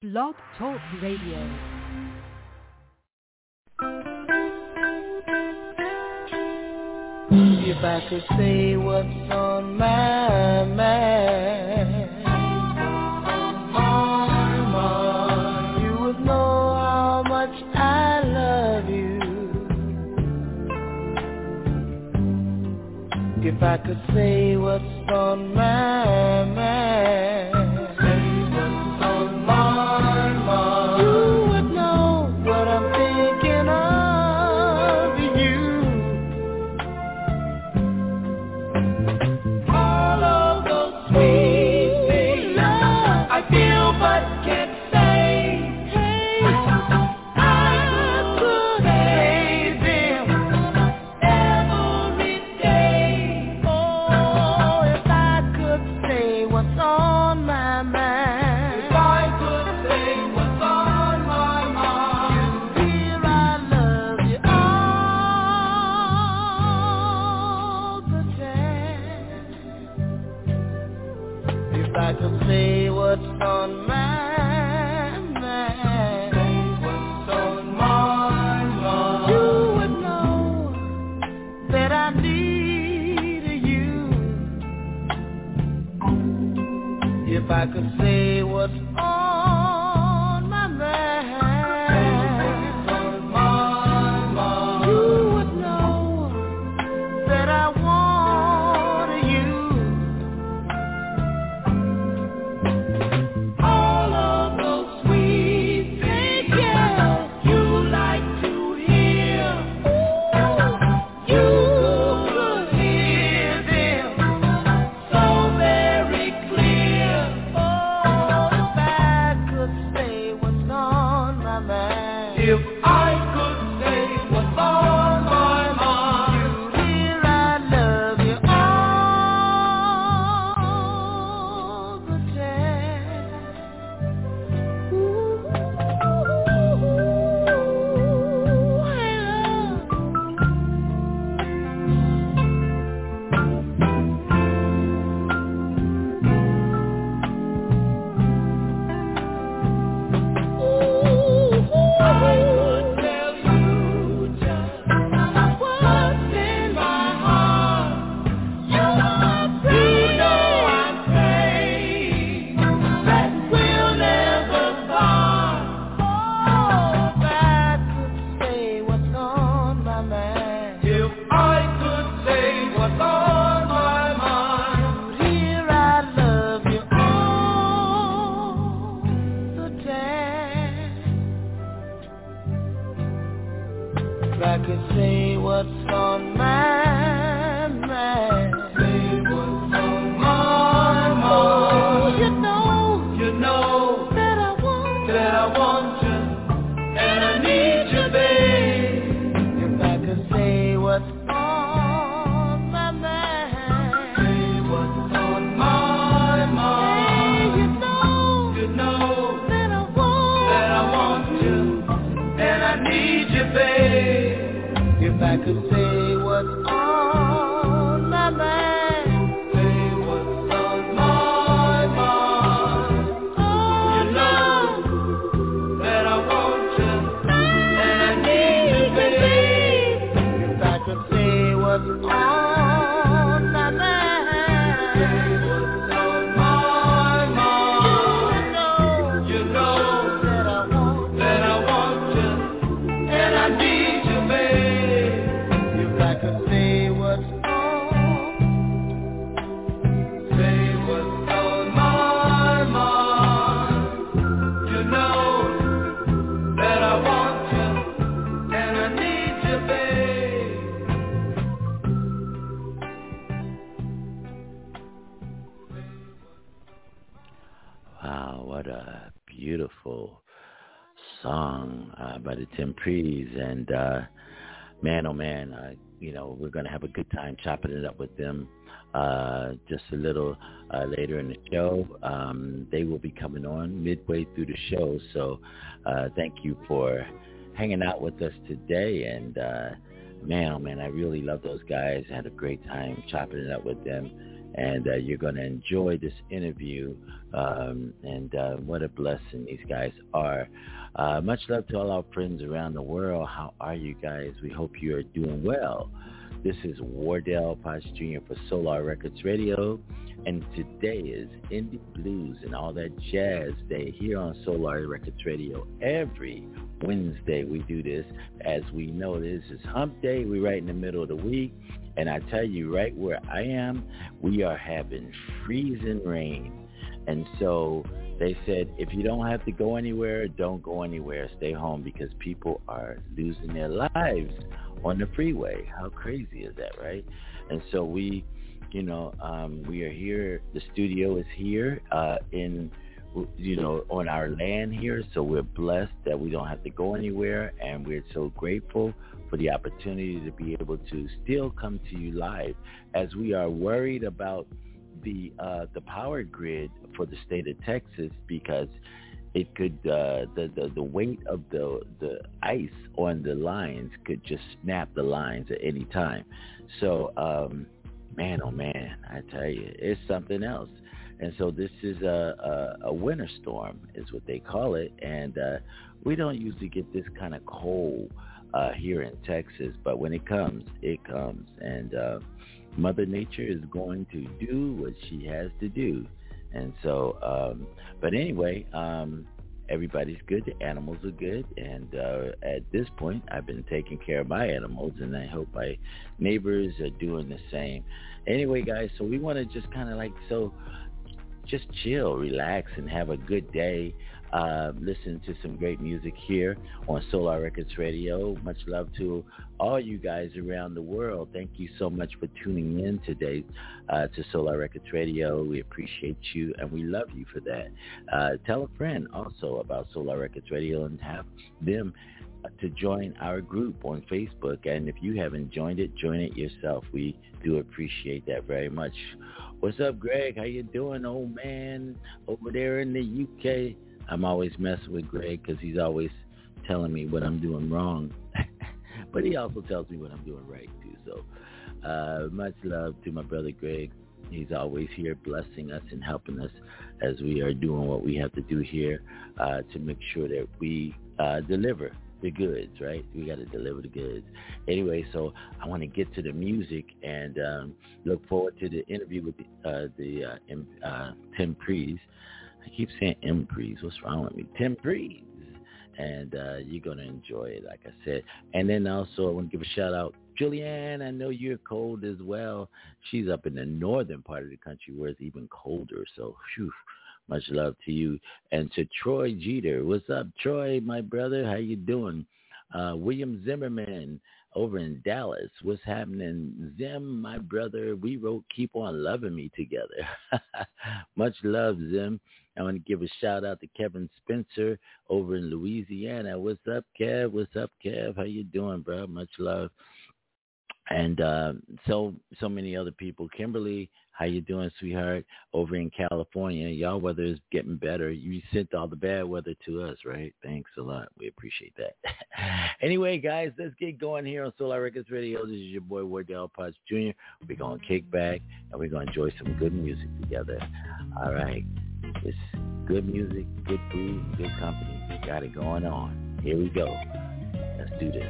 Blog Talk Radio. If I could say what's on my mind, you would know how much I love you. If I could say what's on my mind, you would know what I'm thinking of you. All of those sweet things I feel but can't say. I could say them every day. Oh, if I could say what's on my mind. If I could say what's on my mind. Dear, I love you all the time. If I could say what's on my mind, what's on my mind, you would know that I need you. If I could say what's on my mind, you would know that I want you. All of those sweet things, yeah, you like to hear. You could hear them so very clear. Oh, if I could say what's on my mind. If I could say what's on my mind. Dear, I love you all the time. Ooh, I could tell you just what's in my heart. You know I'm praying that we'll never part. Oh, if I could say what's on my mind. If I could say what's on my mind. Dear, I love you all the time. If I could say what's on my mind. Say what's on my mind. You know that I want you, and I need you, babe. If I could say what's on my mind. Say what's on my mind. You know that I want you, and I need you, babe. If I could say what's on my mind. Say what's on my mind. You know that I want you, and I need you, babe. If I could say what's on my mind. Say what's on my mind. You know that I want you, and I need you, babe. If I could say what's on my mind. You know that I want you, and I need you, babe. Wow, what a beautiful song by the Temprees. And man, oh man, we're going to have a good time chopping it up with them just a little later in the show. They will be coming on midway through the show. So thank you for hanging out with us today. And man, oh man, I really love those guys. I had a great time chopping it up with them. and you're going to enjoy this interview, and what a blessing these guys are. Much love to all our friends around the world. How are you guys? We hope you are doing well. This is Wardell Potts Jr. for Solar Records Radio, and today is Indie Blues and All That Jazz Day here on Solar Records Radio. Every Wednesday we do this. As we know, this is Hump Day. We're right in the middle of the week, and I tell you, right where I am, we are having freezing rain. And so they said, if you don't have to go anywhere, don't go anywhere. Stay home, because people are losing their lives on the freeway. How crazy is that, right? And so we are here. The studio is here on our land here. So we're blessed that we don't have to go anywhere, and we're so grateful for the opportunity to be able to still come to you live, as we are worried about the power grid for the state of Texas, because it could the weight of the ice on the lines could just snap the lines at any time. So man, oh man, I tell you, it's something else. And so this is a winter storm is what they call it, and we don't usually get this kind of cold here in Texas, but when it comes, it comes, and Mother Nature is going to do what she has to do. And so, but anyway, everybody's good. The animals are good. And at this point, I've been taking care of my animals, and I hope my neighbors are doing the same. Anyway, guys, so we want to just kind of just chill, relax, and have a good day. Listen to some great music here on Solar Records Radio. Much love to all you guys around the world. Thank you so much for tuning in today to Solar Records Radio. We appreciate you, and we love you for that. Tell a friend also about Solar Records Radio and have them to join our group on Facebook. And if you haven't joined it, join it yourself. We do appreciate that very much. What's up, Greg? How you doing, old man, over there in the UK? I'm always messing with Greg because he's always telling me what I'm doing wrong. But he also tells me what I'm doing right, too. So much love to my brother Greg. He's always here blessing us and helping us as we are doing what we have to do here to make sure that we deliver the goods, right? We got to deliver the goods. Anyway, so I want to get to the music and look forward to the interview with Tim Prees. I keep saying Emprees. What's wrong with me? Tim Prees. And you're going to enjoy it, like I said. And then also I want to give a shout out. Julianne, I know you're cold as well. She's up in the northern part of the country where it's even colder. So, whew, much love to you. And to Troy Jeter. What's up, Troy, my brother? How you doing? William Zimmerman over in Dallas. What's happening? Zim, my brother, we wrote Keep On Loving Me together. Much love, Zim. I want to give a shout out to Kevin Spencer over in Louisiana. What's up, Kev? What's up, Kev? How you doing, bro? Much love. And so many other people. Kimberly, how you doing, sweetheart? Over in California, y'all weather is getting better. You sent all the bad weather to us, right? Thanks a lot. We appreciate that. Anyway, guys, let's get going here on Solar Records Radio. This is your boy Wardell Potts Jr. We're going to kick back, and we're going to enjoy some good music together. All right. It's good music, good food, good company. Got it going on. Here we go. Let's do this.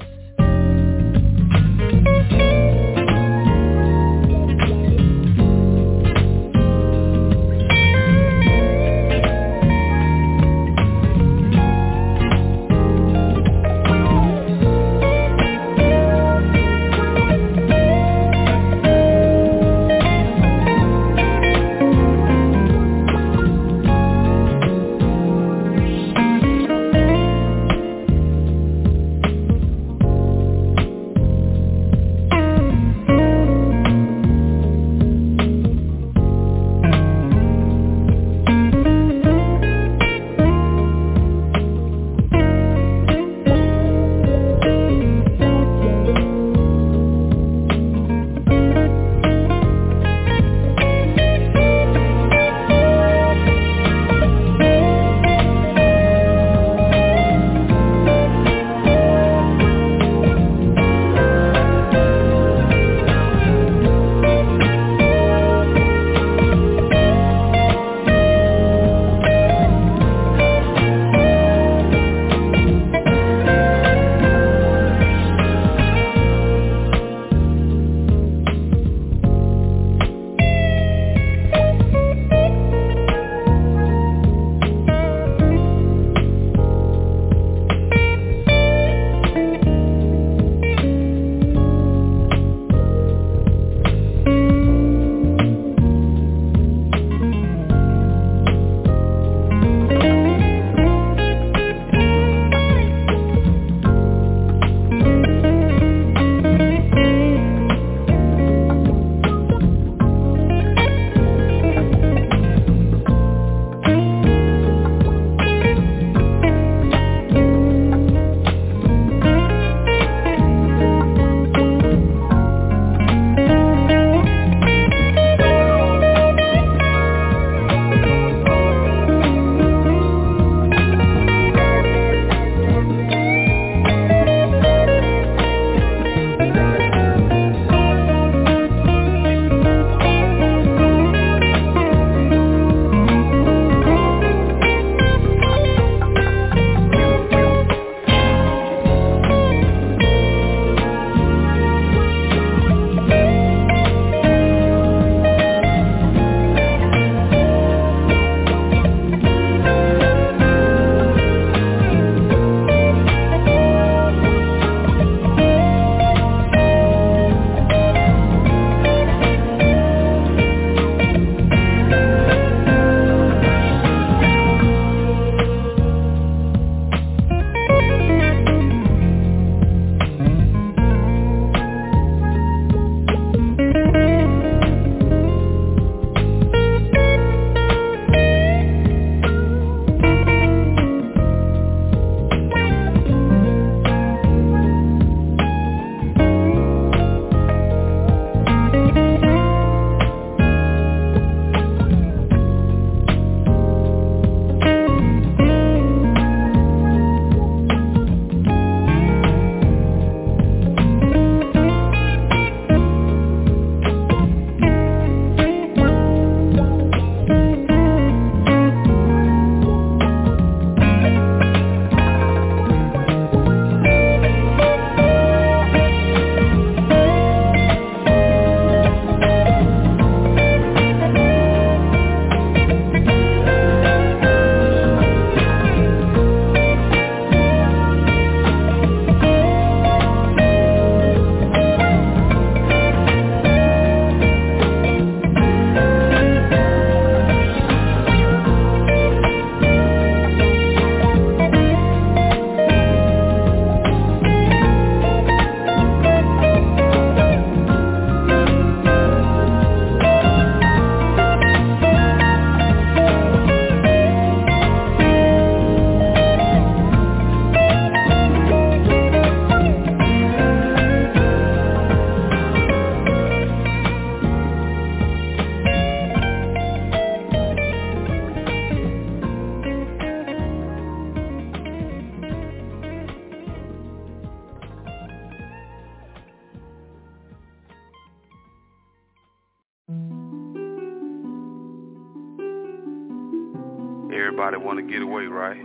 Everybody want to get away, right?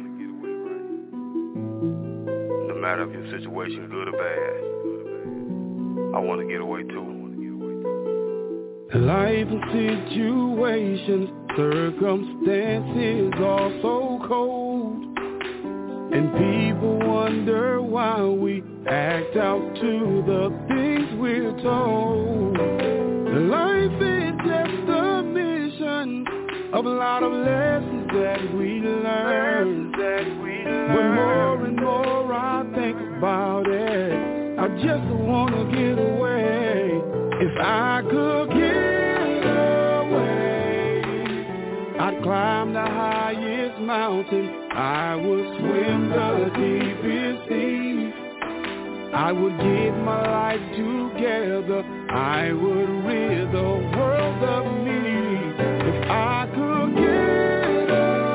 No matter if your situation is good or bad, I want to get away too. Life and situations, circumstances are so cold, and people wonder why we act out to the things we're told. Life is just a mission of a lot of lessons that we learn. But more and more I think about it, I just want to get away. If I could get away, I'd climb the highest mountain, I would swim the deepest sea, I would give my life together, I would rid the world of me. If I could get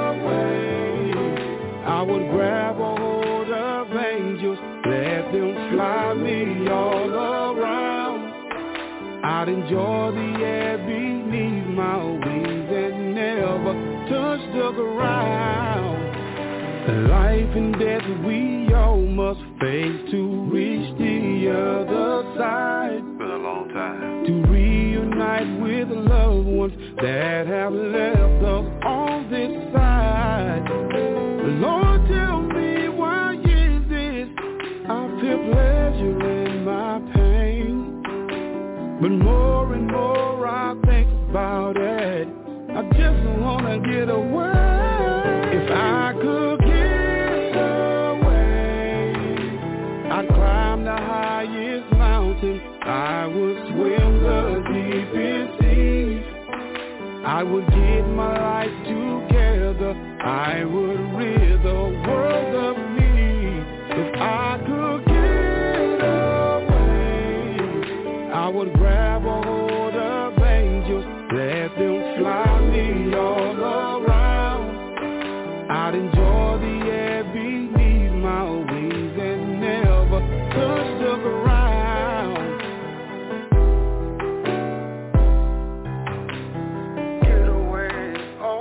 away, I would grab a hold of angels, let them fly me all around. I'd enjoy the air beneath my wings and never touch the ground. Life and death we all must face to reach the other side. Been a long time. To reunite with loved ones that have left us on this side. Lord, tell me why is this? I feel pleasure in my pain, but more and more I think about it, I just wanna get away. If I could get away, I'd climb the highest mountain, I would swim the deepest seas, I would give my life together, I would rid the world of me. If I could get away, I would grab a hold of angels, let them fly me all around. I'd enjoy the air beneath my wings and never touch the ground. Get away, oh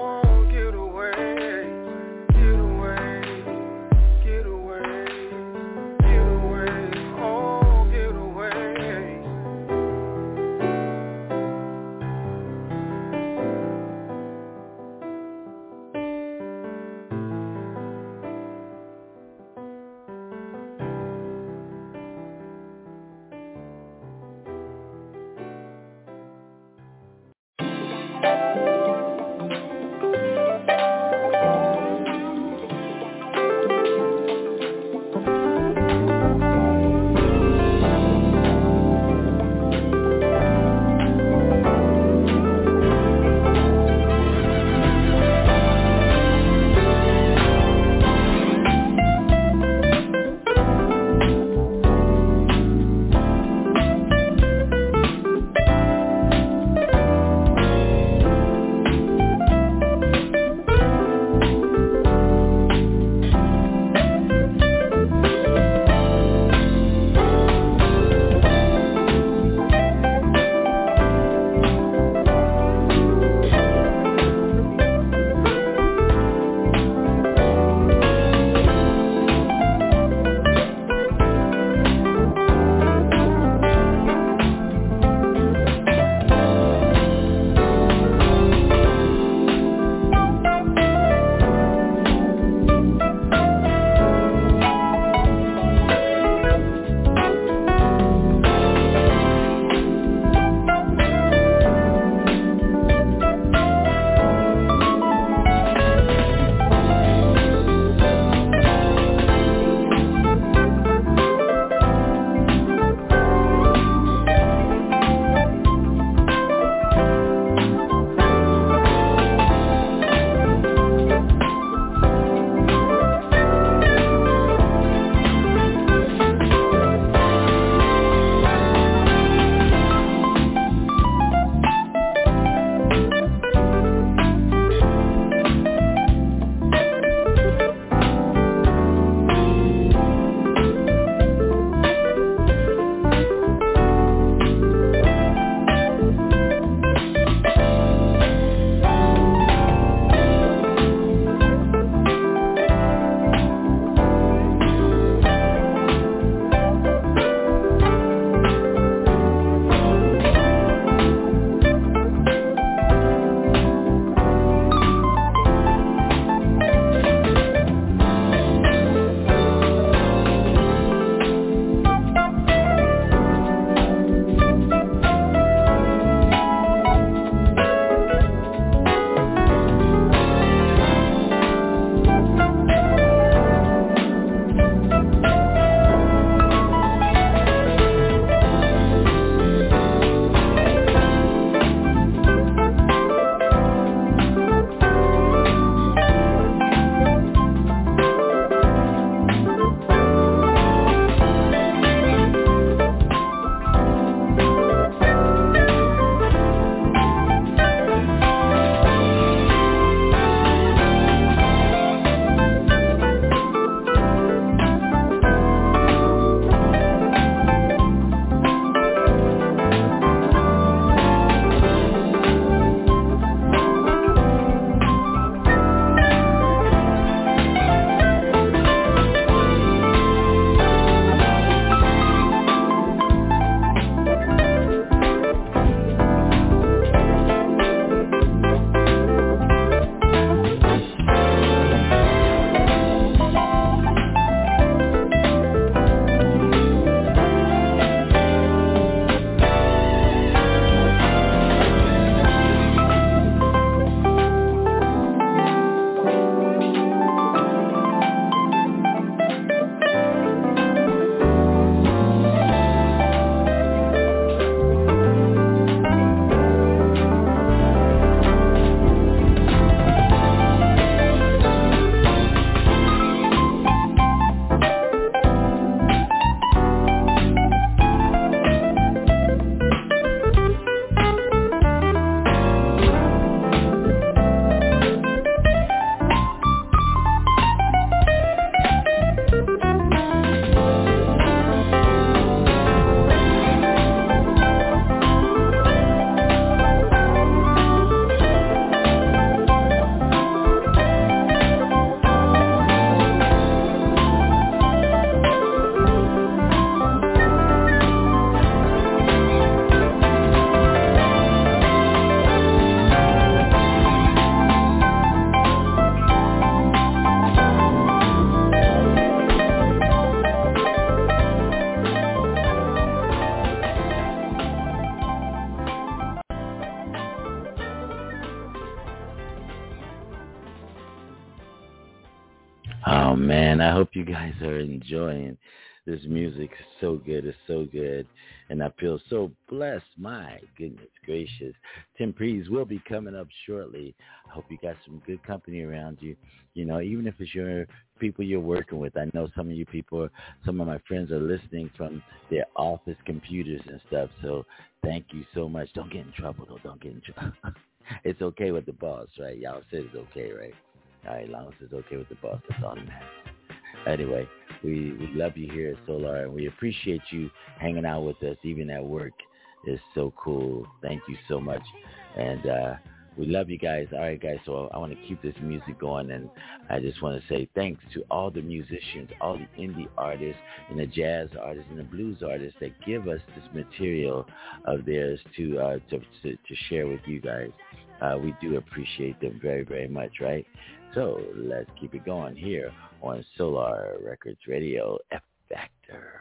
I hope you guys are enjoying this music. It's so good. It's so good. And I feel so blessed. My goodness gracious. Tim Prees will be coming up shortly. I hope you got some good company around you. You know, even if it's your people you're working with. I know some of you people, some of my friends are listening from their office computers and stuff. So thank you so much. Don't get in trouble, though. Don't get in trouble. It's okay with the boss, right? Y'all said it's okay, right? All right, as long as it's okay with the boss, that's all that matters. Anyway, we love you here at Solar, and we appreciate you hanging out with us, even at work. It's so cool. Thank you so much. And we love you guys. All right, guys, so I want to keep this music going, and I just want to say thanks to all the musicians, all the indie artists, and the jazz artists, and the blues artists that give us this material of theirs to share with you guys. We do appreciate them very, very much, right? So let's keep it going here on Solar Records Radio, F Factor.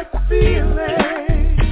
right feeling.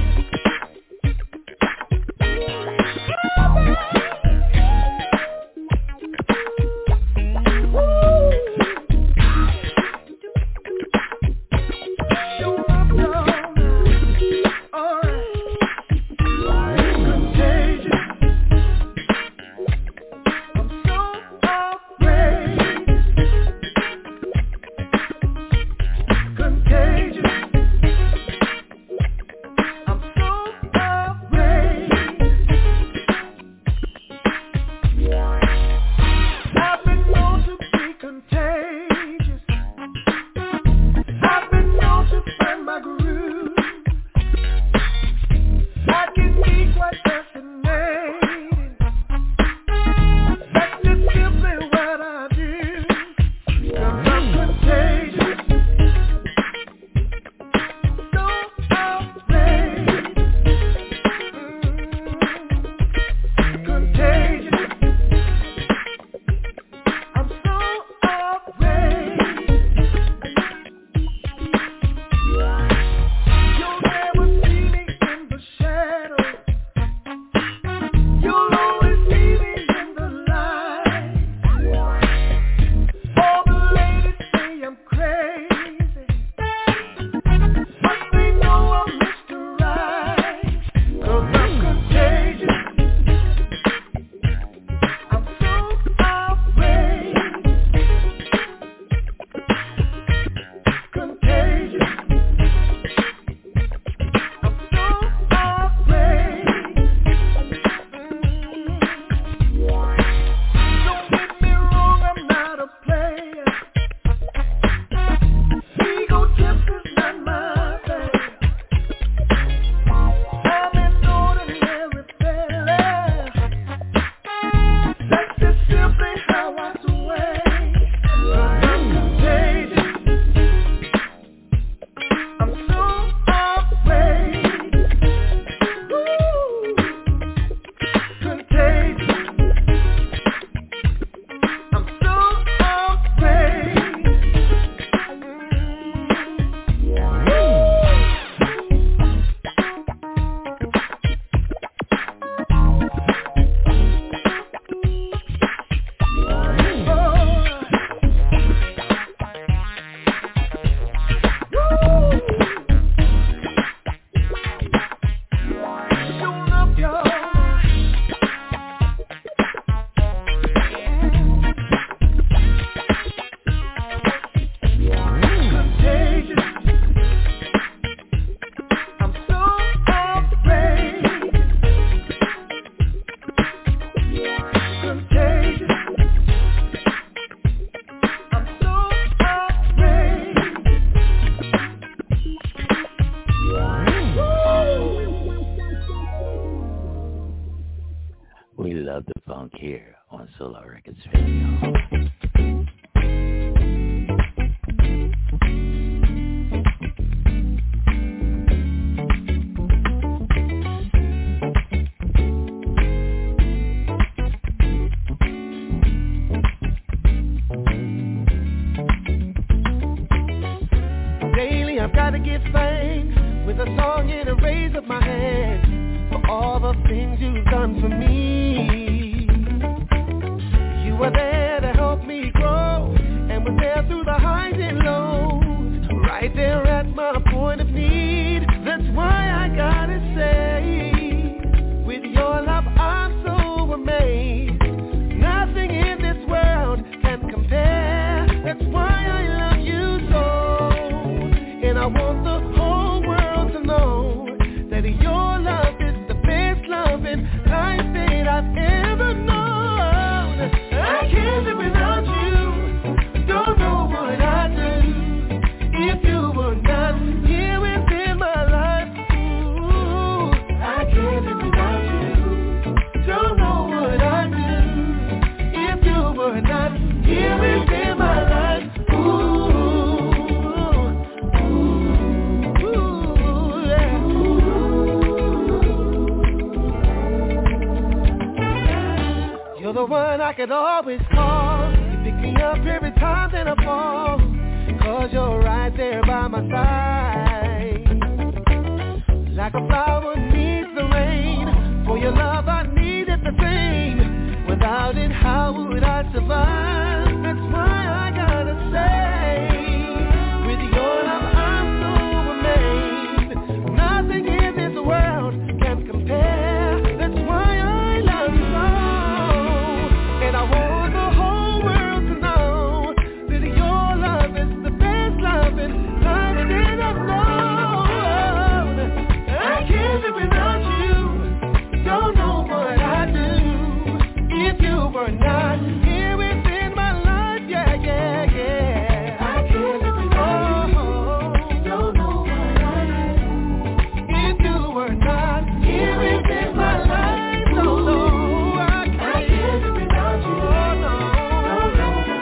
Here on Solar Records Radio. Daily I've got to give thanks with a song and a raise of my hand for all the things you've done for me. You were there to help me grow, and were there through the highs and lows, right there at my point of need. That's why I gotta say, with your love I'm so amazed. Nothing in this world can compare. That's why I love you so, and I want the whole world to know that your love is the best loving life that I've ever known. I can't live without you. Don't know what I'd do if you were not here within my life. Ooh, I can't live without you. Don't know what I'd do if you were not here within my life. You're the one I could always call. You pick me up every time that I fall, 'cause you're right there by my side. like a flower needs the rain. For your love I needed the same. Without it, how would I survive? That's why I gotta say, with your love I'm so amazed. Nothing in this world can compare. That's why I love you so. And I want the whole world to know that your love is the best loving I've ever known. I can't live without you. Don't know what I'd do if you were not here within my life. Yeah, yeah, yeah. I can't live without you. Don't know what I'd do if you were not here within my life. No, no, I can't live without you. Don't know what I'd do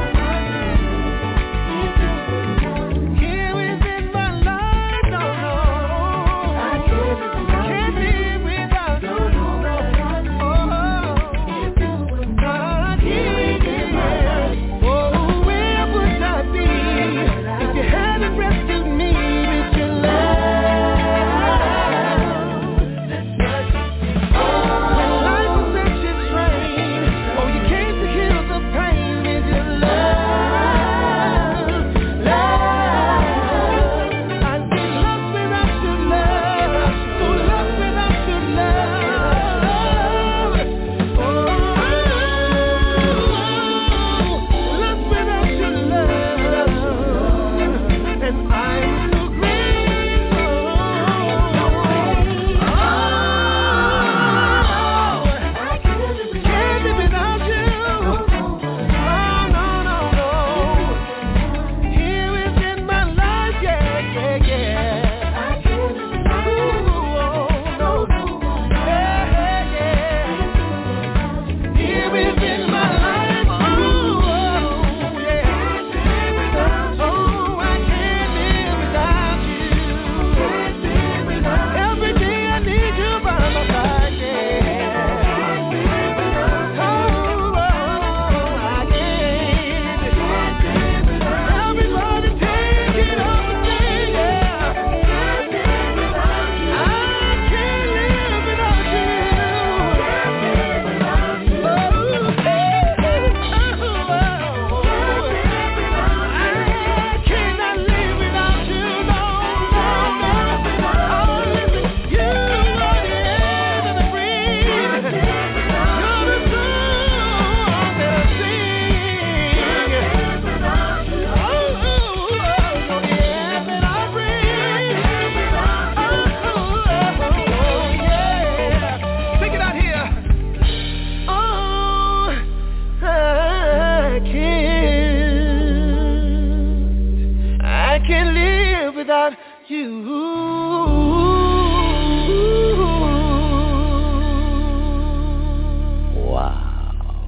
if you were not here within my life. No, no, I can't live without you. Don't know what I'd do if you were not here within my life. Oh, where would I be if you hadn't rescued me with your love? That's what you when life was such a strain, oh, you came to heal the pain with your love. I'd be lost without your love, so lost without your love. Oh, lost without your love, and I'm so grateful. I can't live without you. No, no, no. Here within my life, yeah, yeah, yeah. I can't live without you. No, no. Yeah, yeah. Here within my life, oh, yeah. Oh, I can't live without you. Every day I need you by my side, yeah. Oh, I can't. Everybody take it off and say, yeah. I can't live without you. I cannot live without you. No, no, no. Only with you are the air that I breathe. You're the song that I sing. Oh, you're the air that I breathe. Oh, yeah. Sing it out here. Oh, I can't live without you. Wow.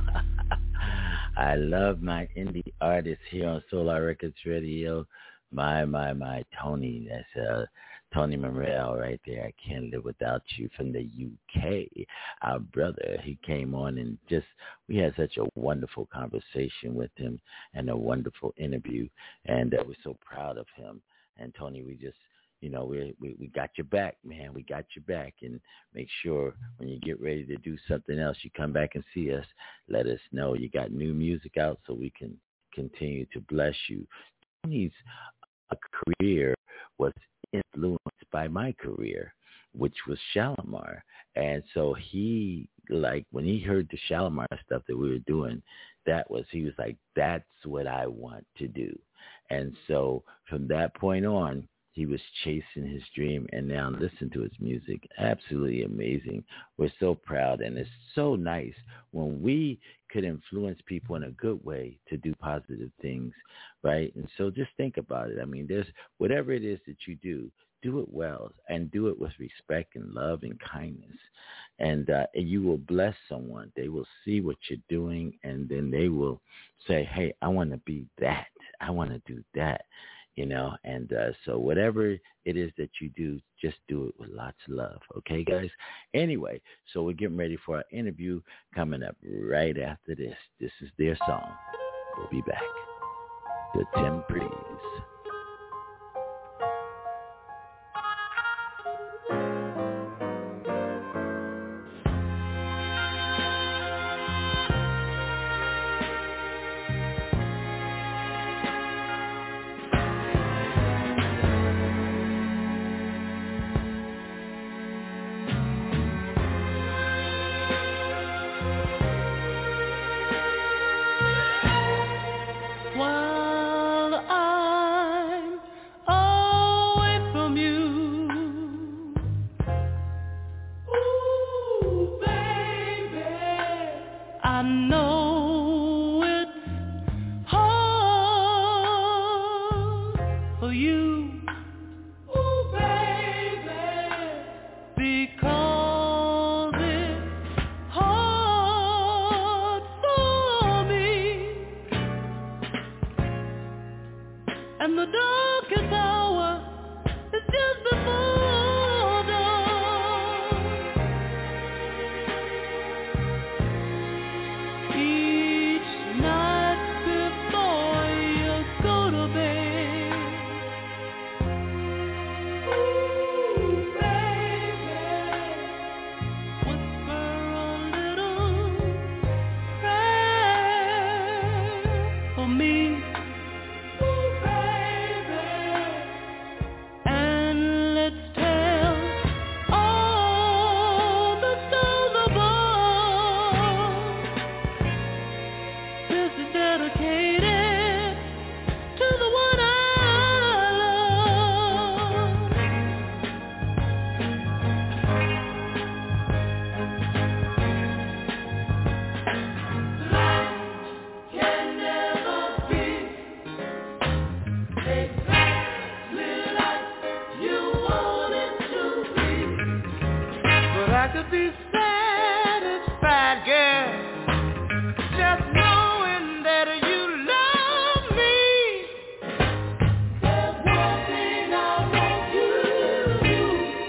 I love my indie artists here on Solar Records Radio. My, Tony. That's Tony Morrell right there. I Can't Live Without You from the UK. Our brother, he came on and we had such a wonderful conversation with him and a wonderful interview. And we're so proud of him. And Tony, we just, we got your back, man. We got your back. And make sure when you get ready to do something else, you come back and see us. Let us know you got new music out so we can continue to bless you. Tony's career was influenced by my career, which was Shalimar. And so he, when he heard the Shalimar stuff that we were doing, he was like, that's what I want to do. And so from that point on, he was chasing his dream, and now listen to his music. Absolutely amazing. We're so proud, and it's so nice when we could influence people in a good way to do positive things, right? And so just think about it. I mean, there's whatever it is that you do it well, and do it with respect and love and kindness. And you will bless someone. They will see what you're doing, and then they will say, hey, I want to be that. I want to do that. And so whatever it is that you do, just do it with lots of love. Okay, guys? Anyway, so we're getting ready for our interview coming up right after this. This is their song. We'll be back. The Tim Breeze. could be satisfied, girl, just knowing that you love me. There's one thing I want you to do.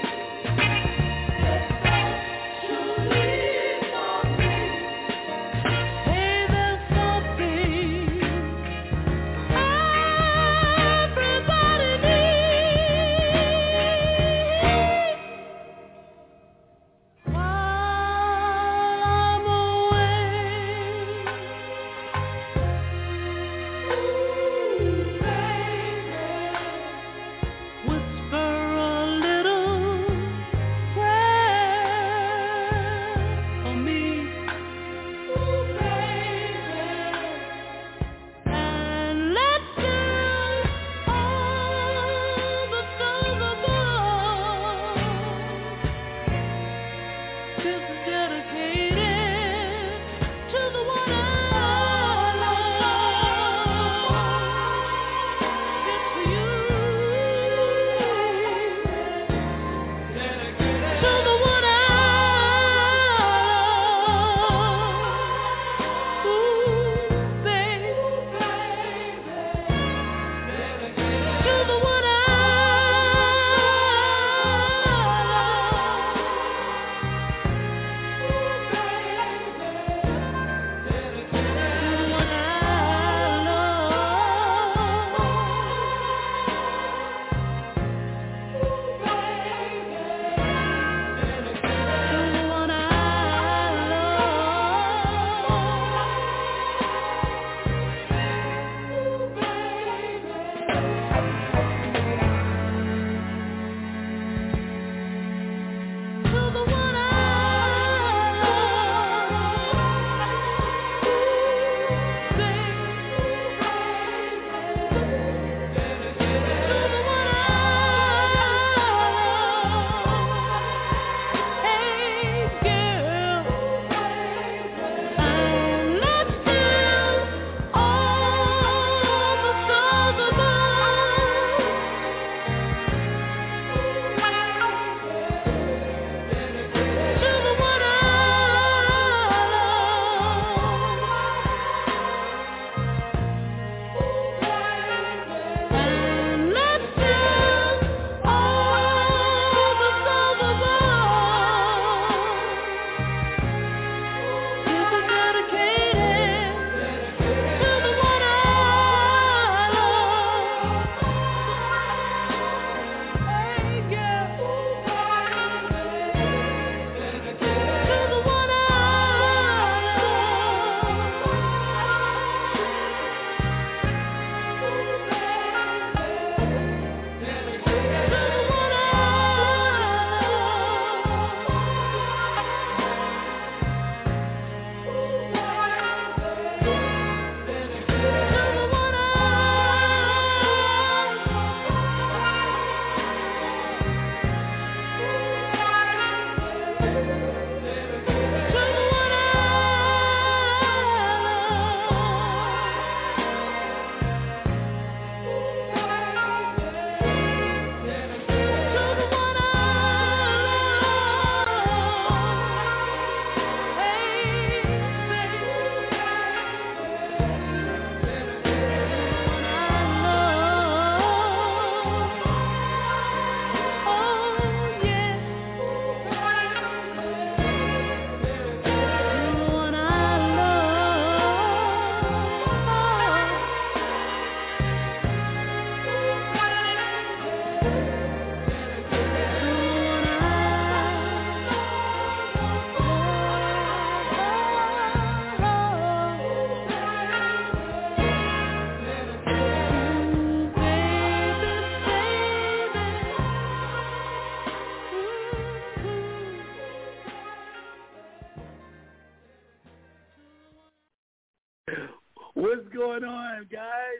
What's going on, guys?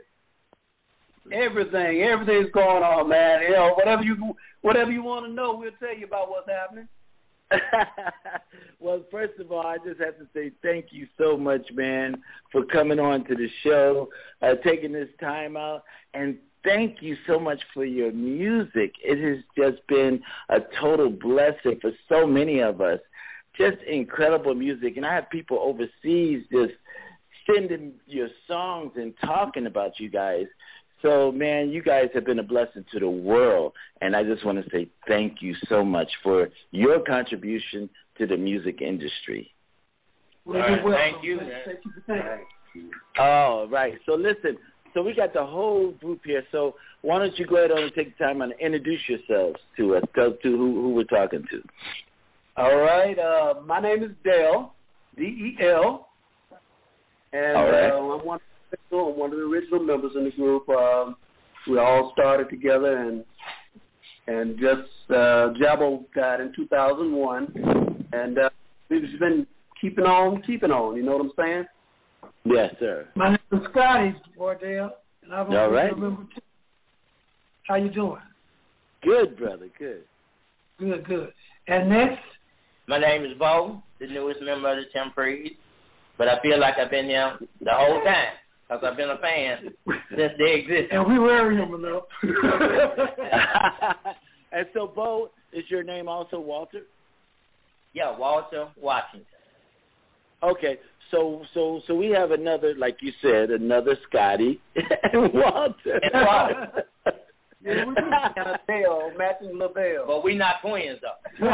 Everything's going on, man. You know, whatever you want to know, we'll tell you about what's happening. Well, first of all, I just have to say thank you so much, man, for coming on to the show, taking this time out, and thank you so much for your music. It has just been a total blessing for so many of us. just incredible music. And I have people overseas just sending your songs and talking about you guys. So, man, you guys have been a blessing to the world. And I just want to say thank you so much for your contribution to the music industry. Thank you. All right. So, listen. So we got the whole group here. So why don't you go ahead and take the time and introduce yourselves to us, to who we're talking to. All right. My name is Del, D-E-L. And all right. I'm one of the original members in the group. We all started together and just Jabbo died in 2001. And we've just been keeping on, you know what I'm saying? Yes, sir. My name is Scotty Wardell, and I'm all right. member too. How you doing? Good, brother, good. Good. And next? My name is Bo, the newest member of the Temprees, but I feel like I've been here the whole time because I've been a fan since they existed. And we were him enough. And so, Bo, is your name also Walter? Yeah, Walter Washington. Okay, so we have another, like you said, another Scotty and Walter. Yeah, we got a tail, matching LaBelle. But we not twins, though.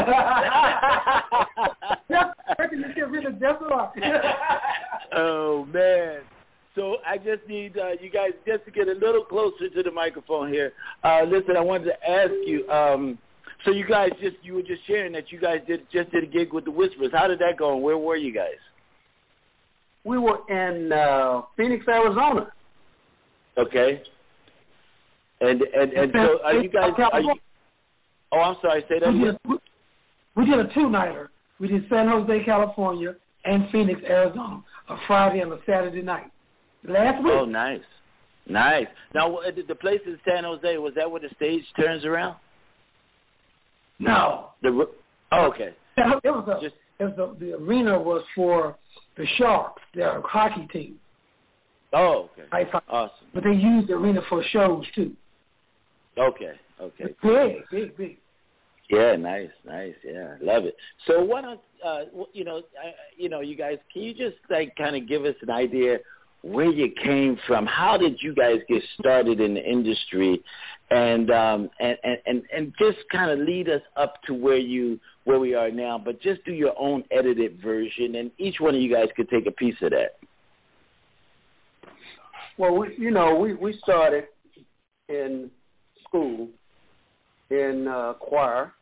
Oh, man. So I just need you guys just to get a little closer to the microphone here. Listen, I wanted to ask you, so you guys you were just sharing that you guys just did a gig with the Whispers. How did that go, and where were you guys? We were in Phoenix, Arizona. Okay. And so are you guys? I'm sorry. Say that again. We did a two-nighter. We did San Jose, California, and Phoenix, Arizona, a Friday and a Saturday night. Last week. Oh, nice. Now, the place in San Jose, was that where the stage turns around? No. Okay. The arena was for the Sharks, their hockey team. Oh, okay. Awesome. But they used the arena for shows, too. Okay. Big. Yeah, nice. Yeah, love it. So why don't you guys, can you just kind of give us an idea where you came from? How did you guys get started in the industry, and just kind of lead us up to where we are now? But just do your own edited version, and each one of you guys could take a piece of that. Well, we started in school in choir.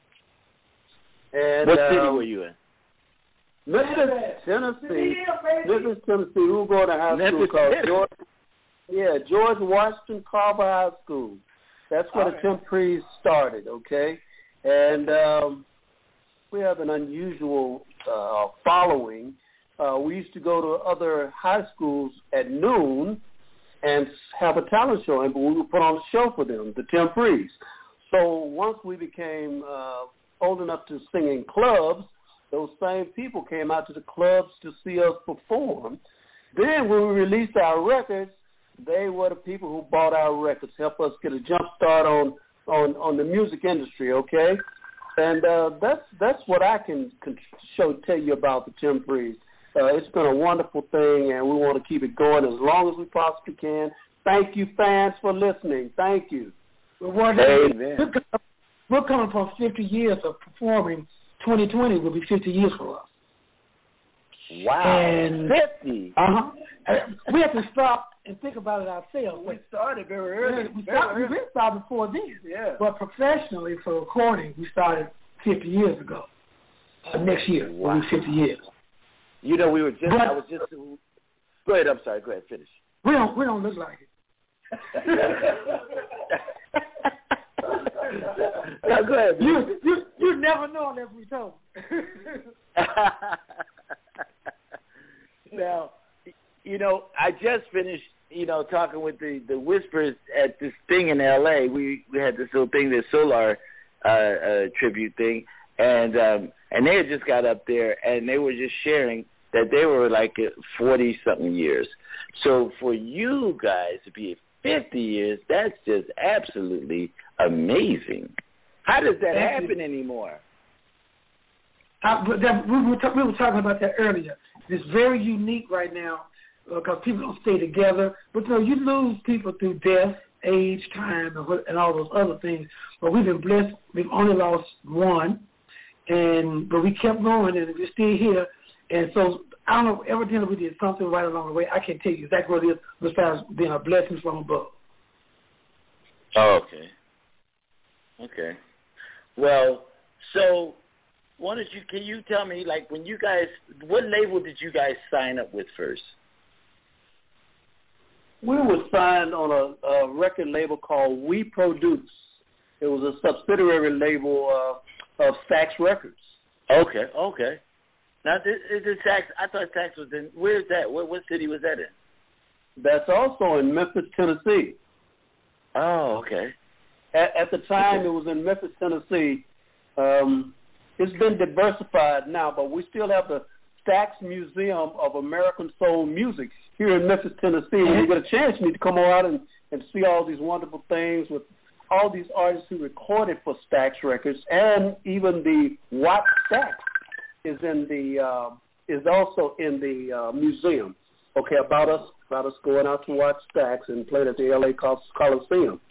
And what city were you in? Memphis, Tennessee. We were going to high school called George Washington Carver High School. That's where the Temprees started, okay? And we have an unusual following. We used to go to other high schools at noon and have a talent show, and we would put on a show for them, the Temprees. So once we became old enough to sing in clubs, those same people came out to the clubs to see us perform. Then when we released our records, they were the people who bought our records, help us get a jump start on the music industry, okay? And that's what I can tell you about the Temprees. It's been a wonderful thing, and we want to keep it going as long as we possibly can. Thank you, fans, for listening. Thank you. We're coming from 50 years of performing. 2020 will be 50 years for us. Wow, and 50? We have to stop and think about it ourselves. We started very early. We started before then. Yeah. But professionally, for recording, we started 50 years ago. Next year will be 50 years. We were just, I was just, go ahead, I'm sorry, go ahead, finish. We don't look like it. No, go ahead. You never know unless we told. Now, I just finished, talking with the Whispers at this thing in L.A. We had this little thing, this Solar tribute thing, and they had just got up there, and they were just sharing that they were like 40-something years. So for you guys to be 50 years, that's just absolutely amazing. How does that happen anymore? We were talking about that earlier. It's very unique right now because people don't stay together. But you lose people through death, age, time, and all those other things. But we've been blessed. We've only lost one, but we kept going, and we're still here. And so I don't know. Everything that we did something right along the way. I can't tell you exactly what it is besides being a blessing from above. Oh, okay. Okay. Well, so can you tell me, like, when you guys, what label did you guys sign up with first? We were signed on a record label called We Produce. It was a subsidiary label of Stax Records. Okay. Now, is it Stax? I thought Stax was in, where's that? What city was that in? That's also in Memphis, Tennessee. Oh, okay. At the time, it was in Memphis, Tennessee. It's been diversified now, but we still have the Stax Museum of American Soul Music here in Memphis, Tennessee. When you get a chance, you need to come out and see all these wonderful things with all these artists who recorded for Stax Records, and even the Watt Stax is also in the museum. Okay, about us going out to Watt Stax and played at the LA Coliseum.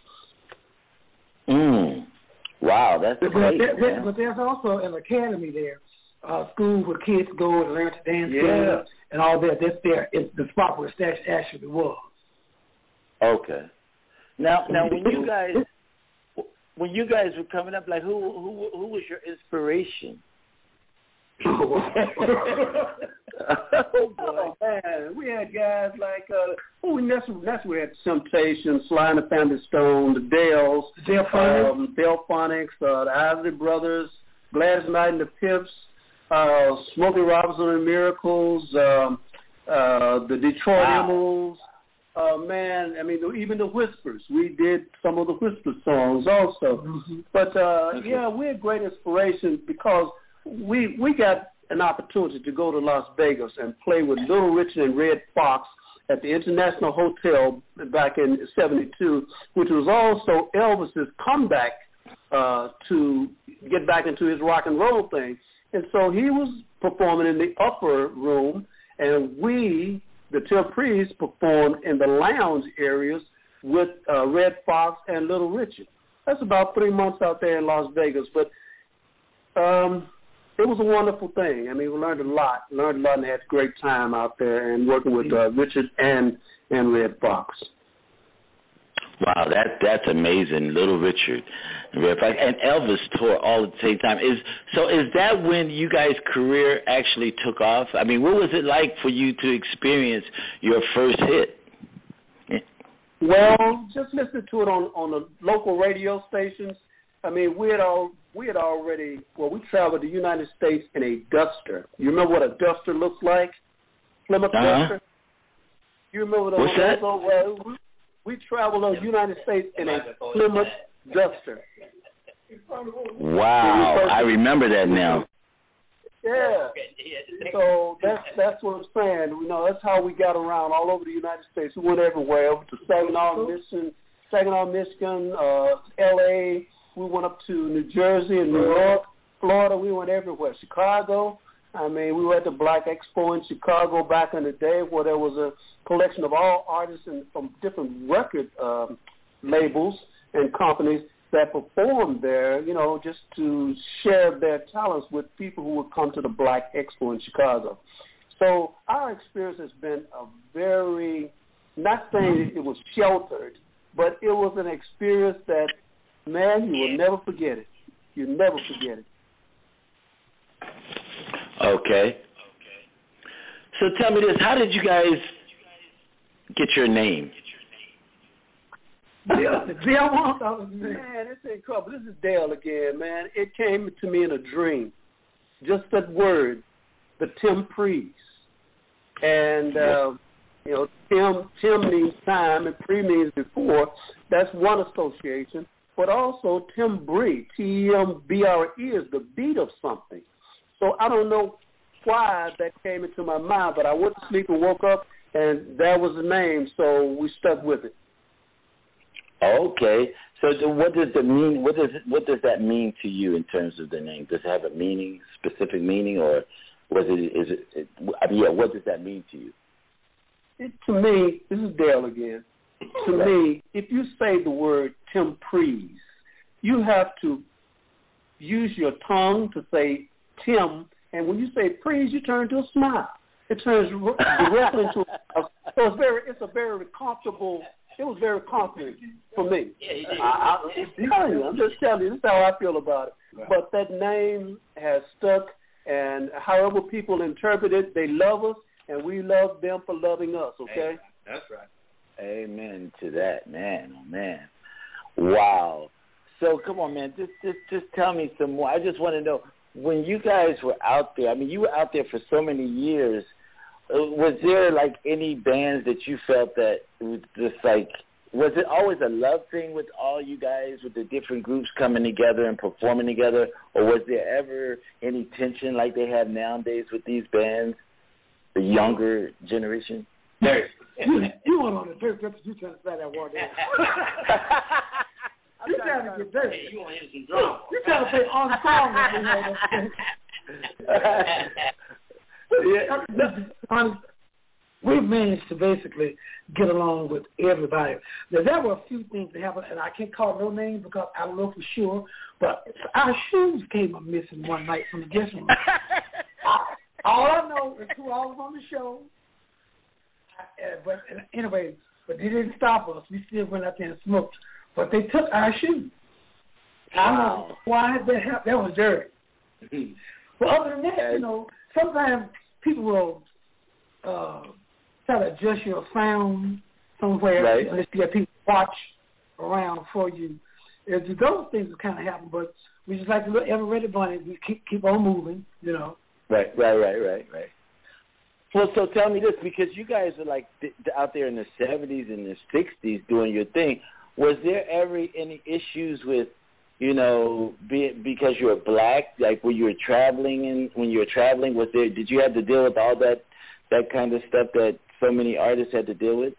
Wow, that's great. But there's also an academy there, school where kids go and learn to dance and all that. That's there. It's the spot where Stax actually was. Okay. Now when you guys were coming up, like who was your inspiration? Oh man, we had guys like we had Temptations, Sly and the Family Stone, the Dells, Delphonics, the Isley Brothers, Gladys Knight and the Pips, Smokey Robinson and Miracles, the Detroit Emeralds. Man, I mean, even the Whispers. We did some of the Whisper songs also. Mm-hmm. But we had great inspiration because we got an opportunity to go to Las Vegas and play with Little Richard and Red Fox at the International Hotel back in '72, which was also Elvis's comeback to get back into his rock and roll thing. And so he was performing in the upper room, and we, the Temprees, performed in the lounge areas with Red Fox and Little Richard. That's about 3 months out there in Las Vegas. But it was a wonderful thing. I mean, we learned a lot and had a great time out there and working with Richard and Red Fox. Wow, that's amazing. Little Richard and Red Fox and Elvis toured all at the same time. Is that when you guys' career actually took off? I mean, what was it like for you to experience your first hit? Well, just listening to it on the local radio stations. I mean, we traveled the United States in a Duster. You remember what a Duster looks like? Plymouth Duster? You remember what's that? Well, we traveled the United States in a Plymouth Duster. Wow, I remember that now. Yeah. So that's what I'm saying. You know, that's how we got around all over the United States. We went everywhere, over to Saginaw, Michigan, L.A., we went up to New Jersey and New York, Florida. We went everywhere. Chicago. I mean, we were at the Black Expo in Chicago back in the day where there was a collection of all artists from different record labels and companies that performed there, you know, just to share their talents with people who would come to the Black Expo in Chicago. So our experience has been a very, not saying it was sheltered, but it was an experience that, man, you will never forget it. You'll never forget it. Okay. So tell me this, how did you guys get your name? Dale, man, it's incredible. This is Dale again, man. It came to me in a dream. Just that word, the Temprees. And, you know, Tim means time and pre means before. That's one association. But also Tembree, T-E-M-B-R-E, is the beat of something. So I don't know why that came into my mind, but I went to sleep and woke up, and that was the name, so we stuck with it. Okay. So what does that mean? What does that mean to you in terms of the name? Does it have a meaning, specific meaning, or was it? What does that mean to you? To me, this is Dale again. To me, if you say the word Timprees, you have to use your tongue to say Tim, and when you say Prees, you turn to a smile. It turns directly into so it's a very comfortable. It was very confident for me. I'm just telling you, this is how I feel about it. Right. But that name has stuck, and however people interpret it, they love us, and we love them for loving us, okay? That's right. Amen to that, man. Oh, man. Wow. So, come on, man, just tell me some more. I just want to know, when you guys were out there, I mean, you were out there for so many years, was there, like, any bands that you felt that was just, like, was it always a love thing with all you guys, with the different groups coming together and performing together, or was there ever any tension like they have nowadays with these bands, the younger generation? You went on the dirt, you trying to say that word there. You trying to get dirty. You want to hit some drama. You trying to play on song. We've managed to basically get along with everybody. Now, there were a few things that happened, and I can't call no names because I don't know for sure, but our shoes came up missing one night from the guest room. All I know is who all was on the show. But anyway, they didn't stop us. We still went out there and smoked. But they took our shoes. Wow. I don't know why that happened. That was dirty. But other than that, sometimes people will try to adjust your sound somewhere, right, unless you have people watch around for you. Those things will kind of happen, but we just like to look ever ready bunny. We keep on moving, Right. Well, so tell me this, because you guys are like out there in the 70s and the 60s doing your thing. Was there ever any issues with, because you were black, like when you were traveling, did you have to deal with all that kind of stuff that so many artists had to deal with?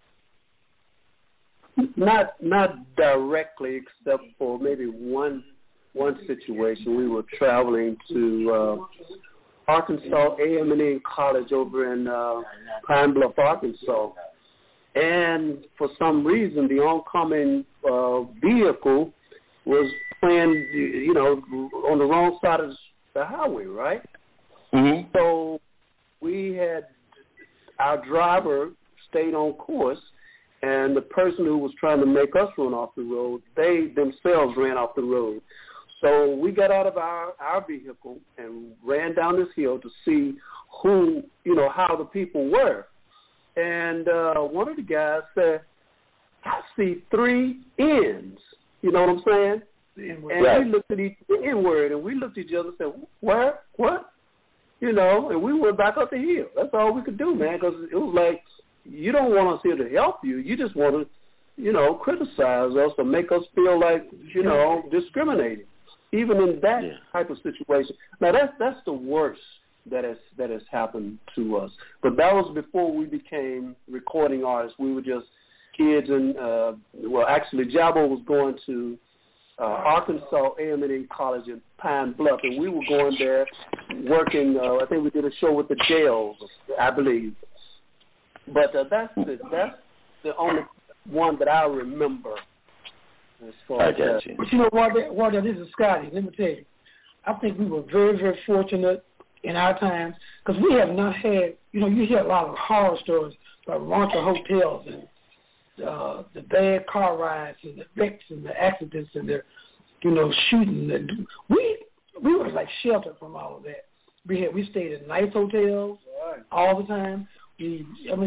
Not directly, except for maybe one situation. We were traveling to Arkansas A&M College over in Pine Bluff, Arkansas. And for some reason, the oncoming vehicle was playing, on the wrong side of the highway, right? Mm-hmm. So we had our driver stayed on course, and the person who was trying to make us run off the road, they themselves ran off the road. So we got out of our vehicle and ran down this hill to see who, how the people were. And one of the guys said, I see 3 N's. You know what I'm saying? And we looked at the N-word, and we looked at each other and said, where? What? And we went back up the hill. That's all we could do, man, because it was like, you don't want us here to help you. You just want to, criticize us or make us feel like, discriminated. Even in that type of situation. Now, that's the worst that has happened to us. But that was before we became recording artists. We were just kids, and actually, Jabo was going to Arkansas A&M College in Pine Bluff, and we were going there working. I think we did a show with the Jails, I believe. But that's the only one that I remember. As far as that. But Walter, this is Scotty. Let me tell you, I think we were very, very fortunate in our times because we have not had, you hear a lot of horror stories about Rancho hotels and the bad car rides and the wrecks and the accidents and the, shooting. And we were like sheltered from all of that. We stayed in nice hotels all the time. We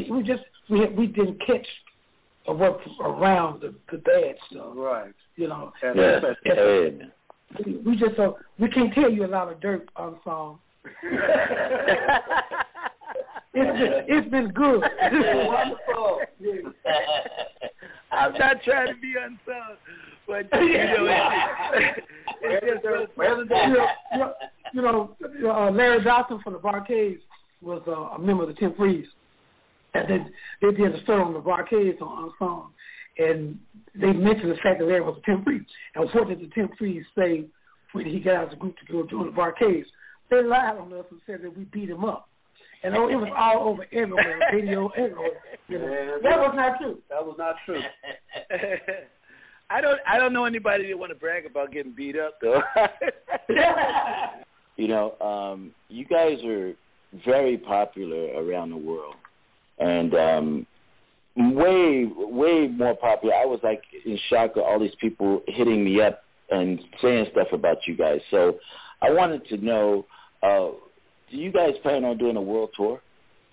didn't catch or work around the bad stuff. Right. We just we can't tell you a lot of dirt on song. It's been good. Wonderful. I'm not trying to be unsung, but Larry Johnson from the Barcades was a member of the Timprees. And they did a story on the Barcades on song. and they mentioned the fact that Larry was a Tim Priest. And what did the Tim Priest say when he got out of the group to go join the Bar-Kays? They lied on us and said that we beat him up. And it was all over everywhere, radio, everywhere. That was not true. That was not true. I don't know anybody that want to brag about getting beat up, though. You guys are very popular around the world, and way more popular. I was like in shock of all these people hitting me up and saying stuff about you guys. So I wanted to know, do you guys plan on doing a world tour?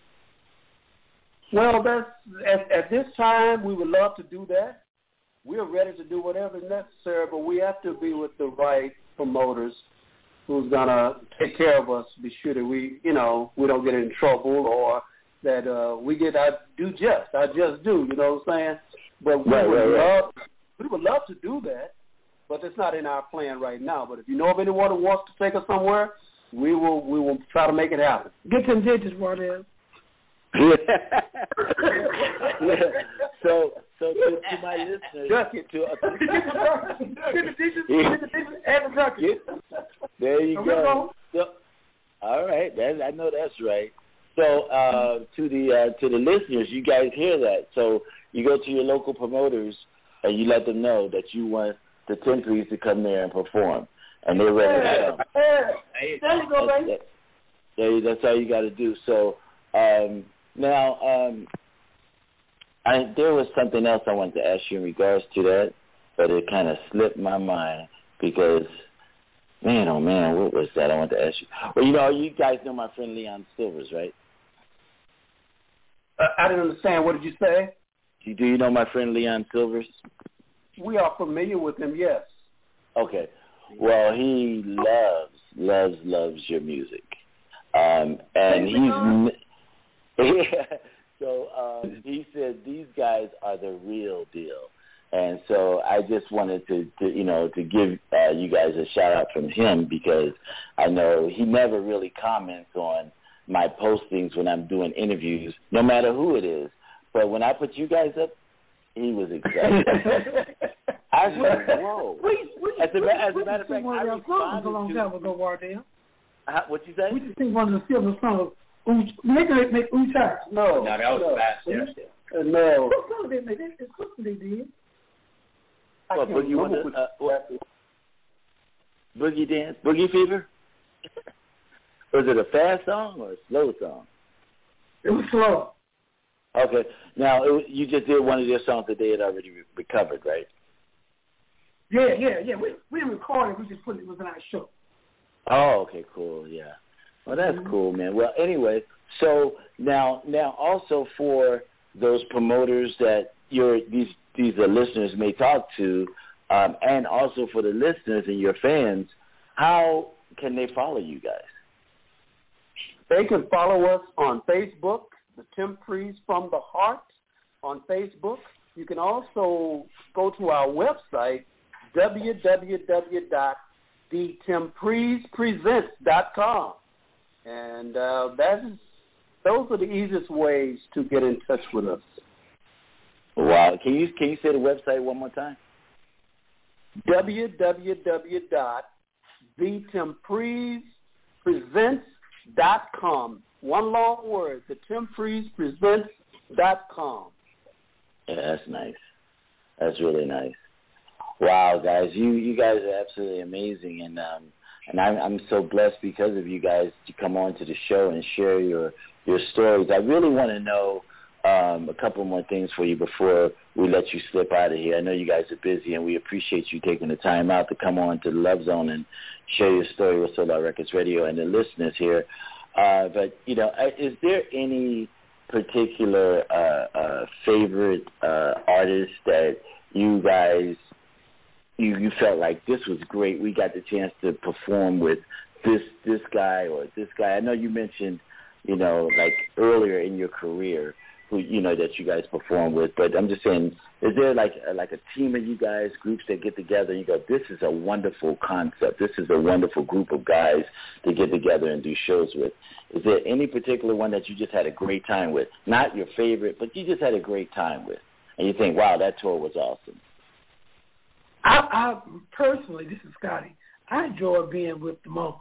Well, that's at this time we would love to do that. We are ready to do whatever is necessary, but we have to be with the right promoters who's gonna take care of us, be sure that we don't get in trouble or that we get our just do. You know what I'm saying? But we would love to do that, but it's not in our plan right now. But if you know of anyone who wants to take us somewhere, we will try to make it happen. Get some digits, Wardell. So to my listeners, there you go. So, all right, I know that's right. So to the listeners, you guys hear that. So you go to your local promoters and you let them know that you want the Tim Priest to come there and perform, and they're ready to come. There you go, baby. That's all you got to do. So now. There was something else I wanted to ask you in regards to that, but it kind of slipped my mind because, man, oh, man, what was that I wanted to ask you? Well, you guys know my friend Leon Silvers, right? I didn't understand. What did you say? Do you know my friend Leon Silvers? We are familiar with him, yes. Okay. Well, he loves your music. And he's... So he said these guys are the real deal, and so I just wanted to give you guys a shout out from him because I know he never really comments on my postings when I'm doing interviews, no matter who it is. But when I put you guys up, he was excited. I said, "Whoa!" As a matter of fact, I responded to. A long time ago, Wardell. What you say? We just think one of the silver songs. Make Ucha. No, that was fast. No. What song did they make? It's something they did. Boogie Dance? Boogie Fever? Was it a fast song or a slow song? It was slow. Okay. Now, you just did one of their songs that they had already recovered, right? Yeah. We didn't record it. We just put it within our show. Oh, okay, cool, yeah. Well, that's cool, man. Well, anyway, so now also for those promoters that these listeners may talk to, and also for the listeners and your fans, how can they follow you guys? They can follow us on Facebook, the Tim Priest from the Heart on Facebook. You can also go to our website, www.thetimpriestpresents.com. And those are the easiest ways to get in touch with us. Wow. Can you say the website one more time? www.thetimpriestpresents.com. One long word, thetimpriestpresents.com. Yeah, that's nice. That's really nice. Wow, guys, you guys are absolutely amazing, and I'm so blessed because of you guys to come on to the show and share your stories. I really want to know a couple more things for you before we let you slip out of here. I know you guys are busy, and we appreciate you taking the time out to come on to the Love Zone and share your story with Solar Records Radio and the listeners here. But, is there any particular favorite artist that you guys you felt like this was great? We got the chance to perform with this guy or this guy. I know you mentioned, like earlier in your career who that you guys perform with, but I'm just saying, is there like a team of you guys, groups that get together and you go, this is a wonderful concept, this is a wonderful group of guys to get together and do shows with? Is there any particular one that you just had a great time with? Not your favorite, but you just had a great time with, and you think, wow, that tour was awesome? I personally, this is Scotty, I enjoy being with the Moments.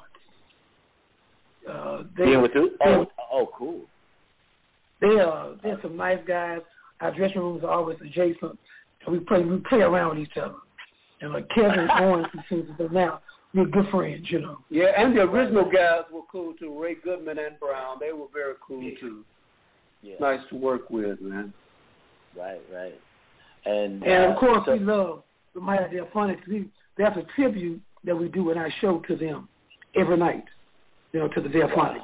Being with who? Oh, cool. They're some nice guys. Our dressing rooms are always adjacent. We play around with each other. And like Kevin Owens, who sings with them now, we're good friends, you know. Yeah, and the original guys were cool too. Ray Goodman and Brown, they were very cool too. Yeah. Nice to work with, man. Right. And of course, we love the Mighty Del Phonics. That's a tribute that we do in our show to them every night, you know, to the Del Phonics.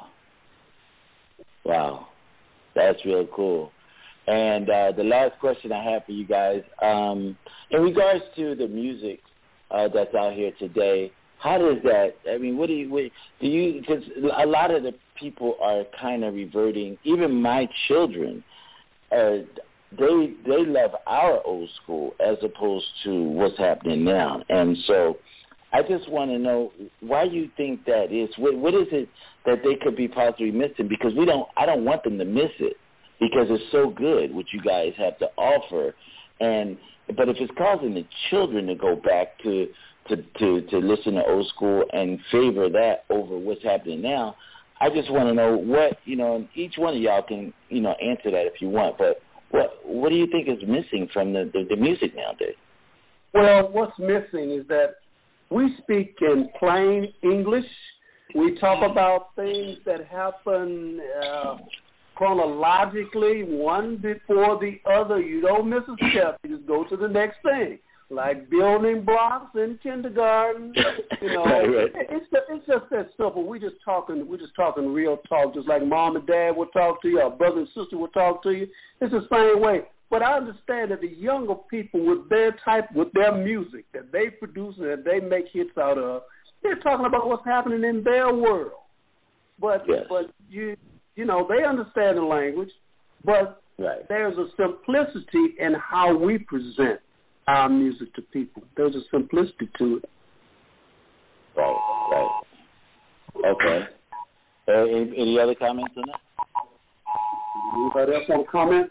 Wow. That's real cool. And the last question I have for you guys, in regards to the music that's out here today, how does that, I mean, what do you, because a lot of the people are kind of reverting, even my children, they love our old school as opposed to what's happening now. And so I just want to know why you think that is. What is it that they could be possibly missing? Because I don't want them to miss it, because it's so good what you guys have to offer. But if it's causing the children to go back to listen to old school and favor that over what's happening now, I just want to know what, you know, each one of y'all can, you know, answer that if you want, but what do you think is missing from the music nowadays? Well, what's missing is that we speak in plain English. We talk about things that happen chronologically, one before the other. You don't miss a step. You just go to the next thing, like building blocks in kindergarten. You know, right. It's just that simple. We're just talking real talk, just like mom and dad will talk to you, or brother and sister will talk to you. It's the same way. But I understand that the younger people with their music that they produce and that they make hits out of, they're talking about what's happening in their world. But you know, they understand the language, but there's a simplicity in how we present our music to people. There's a simplicity to it. Right. Okay. Any other comments on that? Anybody else want to comment?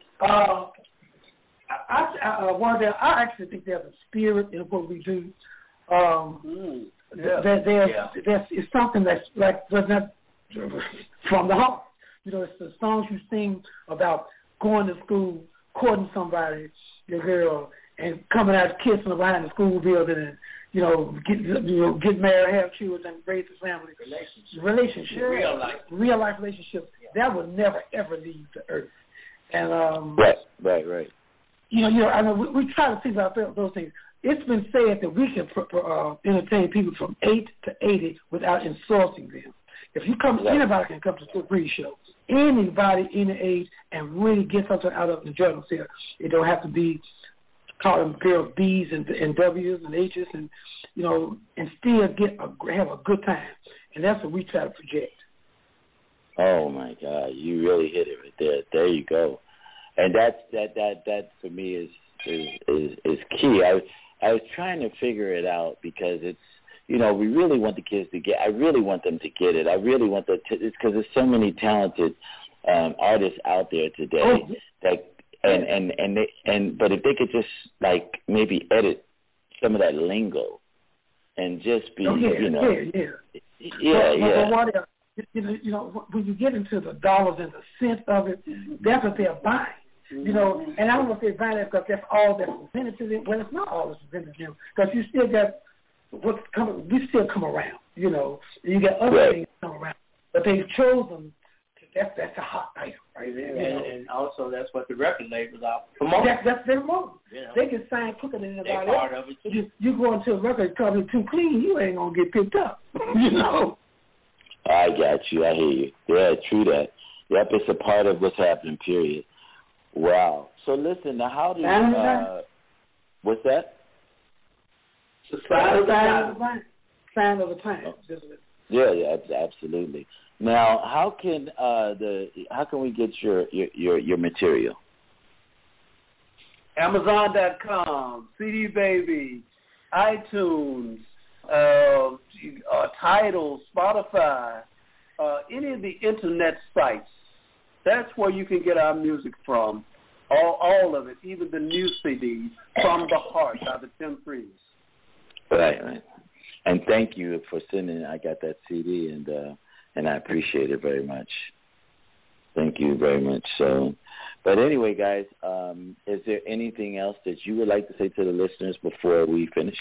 I actually think there's a spirit in what we do. It's something that's like not from the heart. You know, it's the songs you sing about going to school, courting somebody, your girl, and coming out kissing behind the school building, and get married, have children, and raise a family. Relationship. Real life relationships. Yeah. That will never ever leave the earth. And right. You know, I know we try to think about those things. It's been said that we can entertain people from 8 to 80 without insulting them. If you come, anybody can come to the Breeze Show. Anybody, any age, and really get something out of the journal here. It don't have to be calling girls B's and W's and H's, and you know, and still have a good time. And that's what we try to project. Oh my God, you really hit it right there. There you go. And that for me is key. I was trying to figure it out because it's, you know, we really want the kids to get. I really want them to get it. I really want it's because there's so many talented artists out there today that but if they could just like maybe edit some of that lingo and just be, you know, You know, when you get into the dollars and the cents of it, that's what they're buying. You know, and I don't know if they're buying it because that's all that's presented to them. Well, it's not all that's presented to them because you still got what's coming. We still come around. You know, you got other things come around, but they've chosen. That's a hot item right there. And also that's what the record labels are promoting. That's their mode. You know, they can sign quicker than anybody else. Part of it. You go into a record company too clean, you ain't gonna get picked up. You know. I got you. I hear you. Yeah, true that. Yep, it's a part of what's happening, period. Wow. So listen, now how do you, what's that? The sign of the time. Sign of the time. Yeah, absolutely. Now, how can we get your material? Amazon.com, CD Baby, iTunes, Tidal, Spotify, any of the internet sites. That's where you can get our music from. all of it, even the new CDs, From the Heart by the Temprees. Right. And thank you for sending. I got that CD, and I appreciate it very much. Thank you very much. So, but anyway, guys, is there anything else that you would like to say to the listeners before we finish?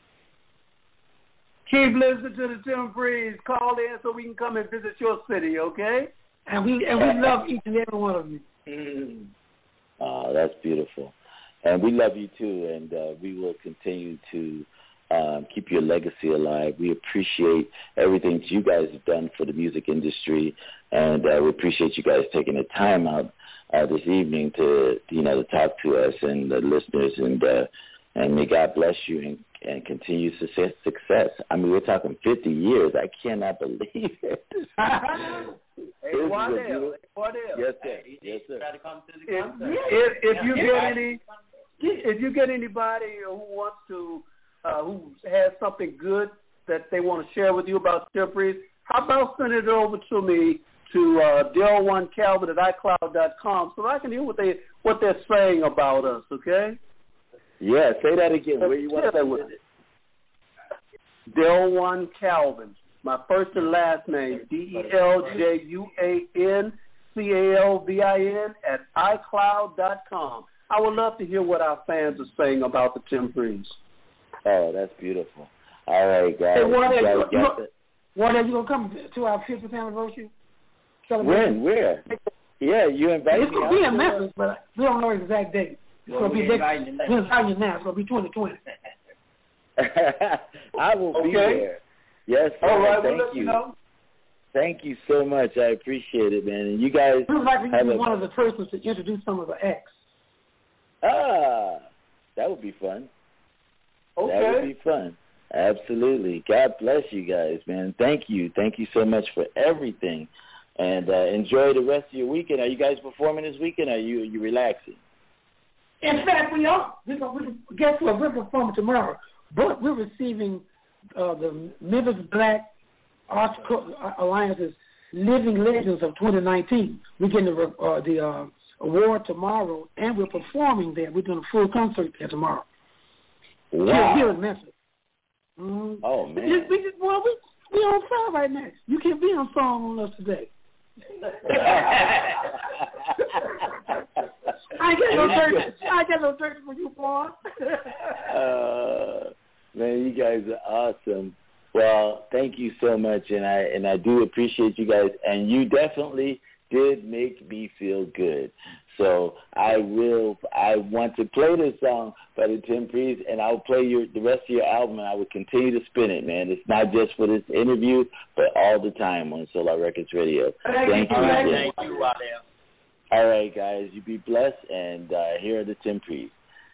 Keep listening to the Temprees. Call in so we can come and visit your city, okay? And we love each and every one of you. Oh, that's beautiful. And we love you too, and we will continue to keep your legacy alive. We appreciate everything that you guys have done for the music industry, and we appreciate you guys taking the time out this evening to talk to us and the listeners, and may God bless you and continue success. I mean, we're talking 50 years. I cannot believe it. Hey, Wardell. Yes, sir. Yes, sir. If you get anybody who wants to, who has something good that they want to share with you about Temprees, how about send it over to me to Del1Calvin@iCloud.com so I can hear what they're saying about us. Okay? Yeah. Say that again. Where you want to send it? Del1Calvin. My first and last name, DELJUANCALVIN @iCloud.com. I would love to hear what our fans are saying about the Temprees. Oh, that's beautiful. All right, guys. Hey, Wardell, you going to come to our 50th anniversary celebration? When? Where? Yeah, you invite me. It's going to be in Memphis, but we don't know the exact date. It's going to be next. We're inviting you now. It's going to be 2020. I will be there. Yes, sir. All right, thank you. Thank you so much. I appreciate it, man. And you guys we would like to be one of the persons to introduce some of the acts. That would be fun. Okay. That would be fun. Absolutely. God bless you guys, man. Thank you. Thank you so much for everything. And enjoy the rest of your weekend. Are you guys performing this weekend, or are you relaxing? In fact, we are. Guess what? We're performing tomorrow. But we're receiving the Memphis Black Arts Alliance's Living Legends of 2019. We're getting the award tomorrow, and we're performing there. We're doing a full concert there tomorrow. Wow. Here in Memphis. Oh, man. We on fire right now. You can't be on song on us today. I get no dirt for you, boy. Man, you guys are awesome. Well, thank you so much, and I do appreciate you guys. And you definitely did make me feel good. So I want to play this song by the Temprees, and I'll play the rest of your album, and I will continue to spin it, man. It's not just for this interview, but all the time on Solar Records Radio. Thank you. Thank you, Wardell. All right, guys, you be blessed, and here are the Temprees.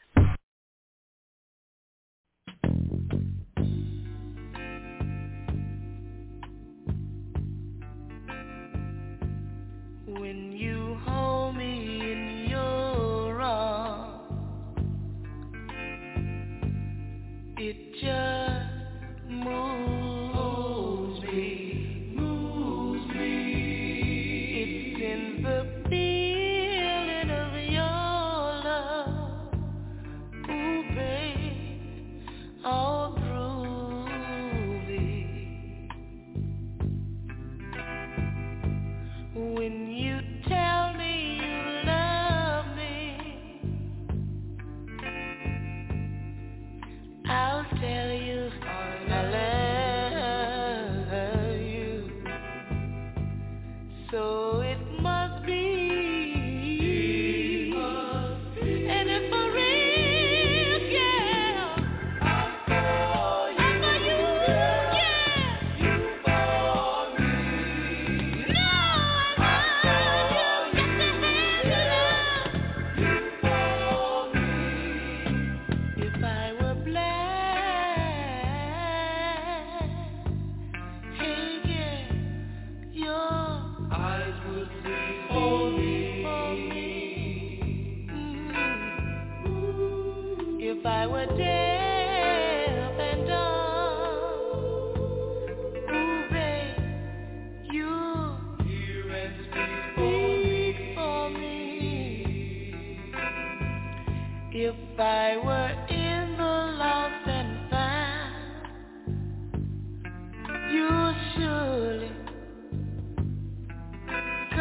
When you hold me in your arms, it just moves me. It's in the feeling of your love, ooh, babe, all through me. When you tell me you love me, I'll tell you I love you. So it must be, and if for real, girl, I'm for you, yeah, you for me. No, I love you, you for me. If I were black, hey, yeah, your eyes would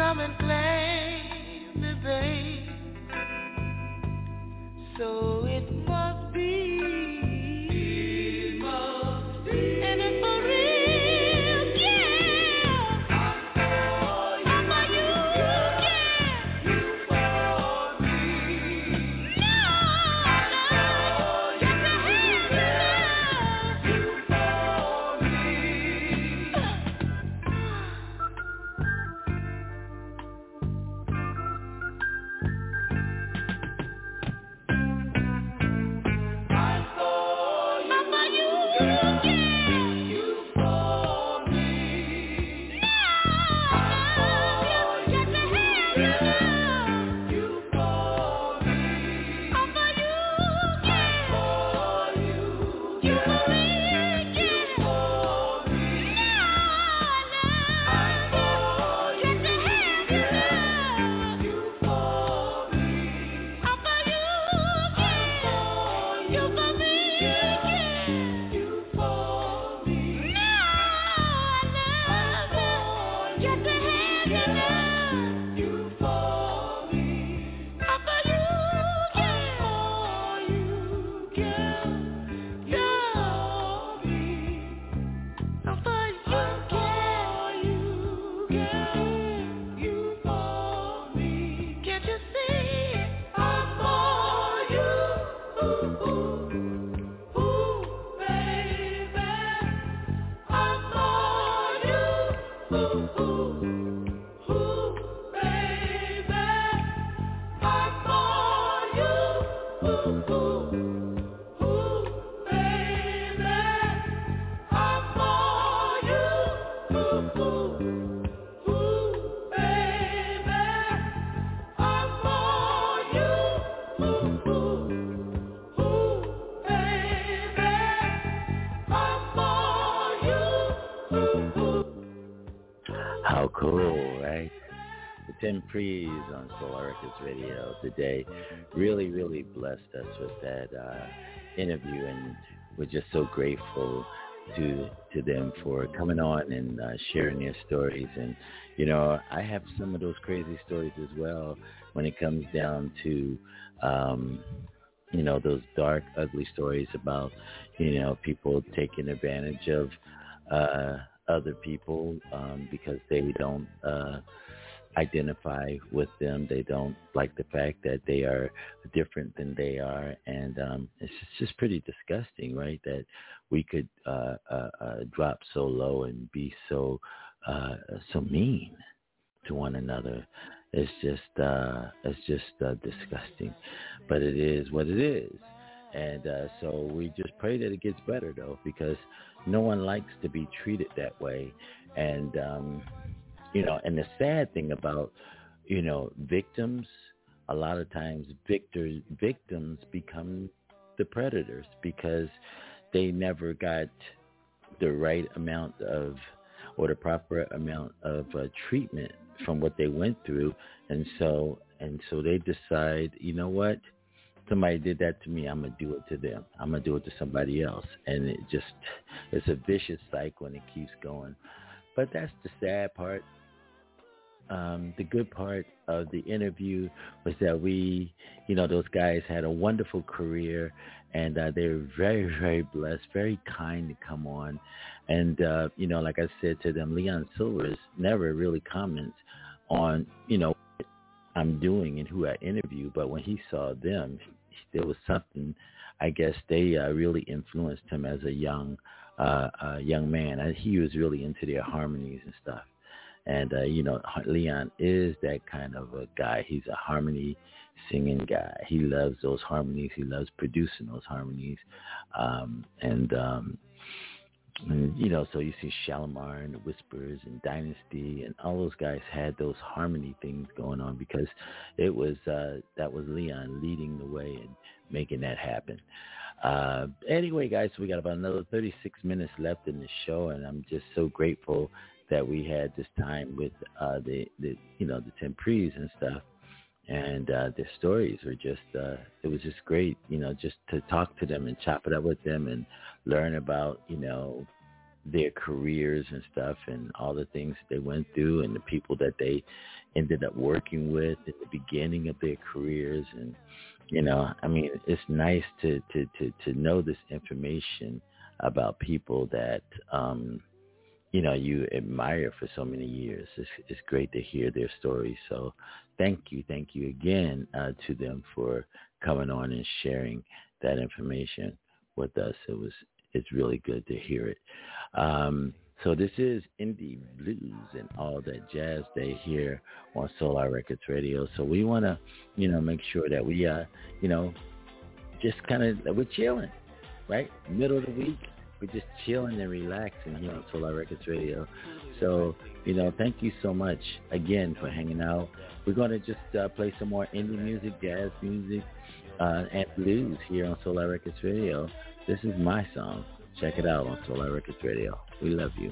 come and claim me, babe. So it must be. And it's for real, yeah. I'm for you, yeah. You for me. No, just to have you for me. How cool, right? The Tim Prees on Solar Records Radio today really, really blessed us with that interview, and we're just so grateful to them for coming on and sharing their stories. And, you know, I have some of those crazy stories as well when it comes down to, you know, those dark, ugly stories about, you know, people taking advantage of other people because they don't identify with them. They don't like the fact that they are different than they are. And it's just pretty disgusting, right, that we could drop so low and be so mean to one another. It's just disgusting. But it is what it is. And so we just pray that it gets better, though, because no one likes to be treated that way. And, you know, and the sad thing about, you know, victims, a lot of times victims become the predators because they never got the right amount of, or the proper amount of treatment from what they went through. And so they decide, you know what? Somebody did that to me, I'm going to do it to them. I'm going to do it to somebody else. And it's a vicious cycle, and it keeps going. But that's the sad part. The good part of the interview was that we, you know, those guys had a wonderful career, and they were very, very blessed, very kind to come on. And, you know, like I said to them, Leon Silvers never really comments on, you know, what I'm doing and who I interview. But when he saw them, there was something, I guess they really influenced him as a young man. He was really into their harmonies and stuff. And, you know, Leon is that kind of a guy. He's a harmony singing guy. He loves those harmonies. He loves producing those harmonies. And, you know, so you see Shalimar and the Whispers and Dynasty, and all those guys had those harmony things going on because it was that was Leon leading the way and making that happen. Anyway, guys, we got about another 36 minutes left in the show, and I'm just so grateful that we had this time with the you know, the Tim Prees and stuff, and their stories were just it was just great, you know, just to talk to them and chop it up with them and learn about, you know, their careers and stuff and all the things they went through and the people that they ended up working with at the beginning of their careers. And, you know, I mean, it's nice to know this information about people that, you know, you admire for so many years. It's great to hear their stories. So thank you again to them for coming on and sharing that information with us. It's really good to hear it. So this is Indie Blues and All That Jazz Day here on Solar Records Radio. So we want to, you know, make sure that we, you know, just kind of, we're chilling, right? Middle of the week, we're just chilling and relaxing here on Solar Records Radio. So, you know, thank you so much again for hanging out. We're going to just play some more indie music, jazz music, and blues here on Solar Records Radio. This is my song. Check it out on Solar Records Radio. We love you.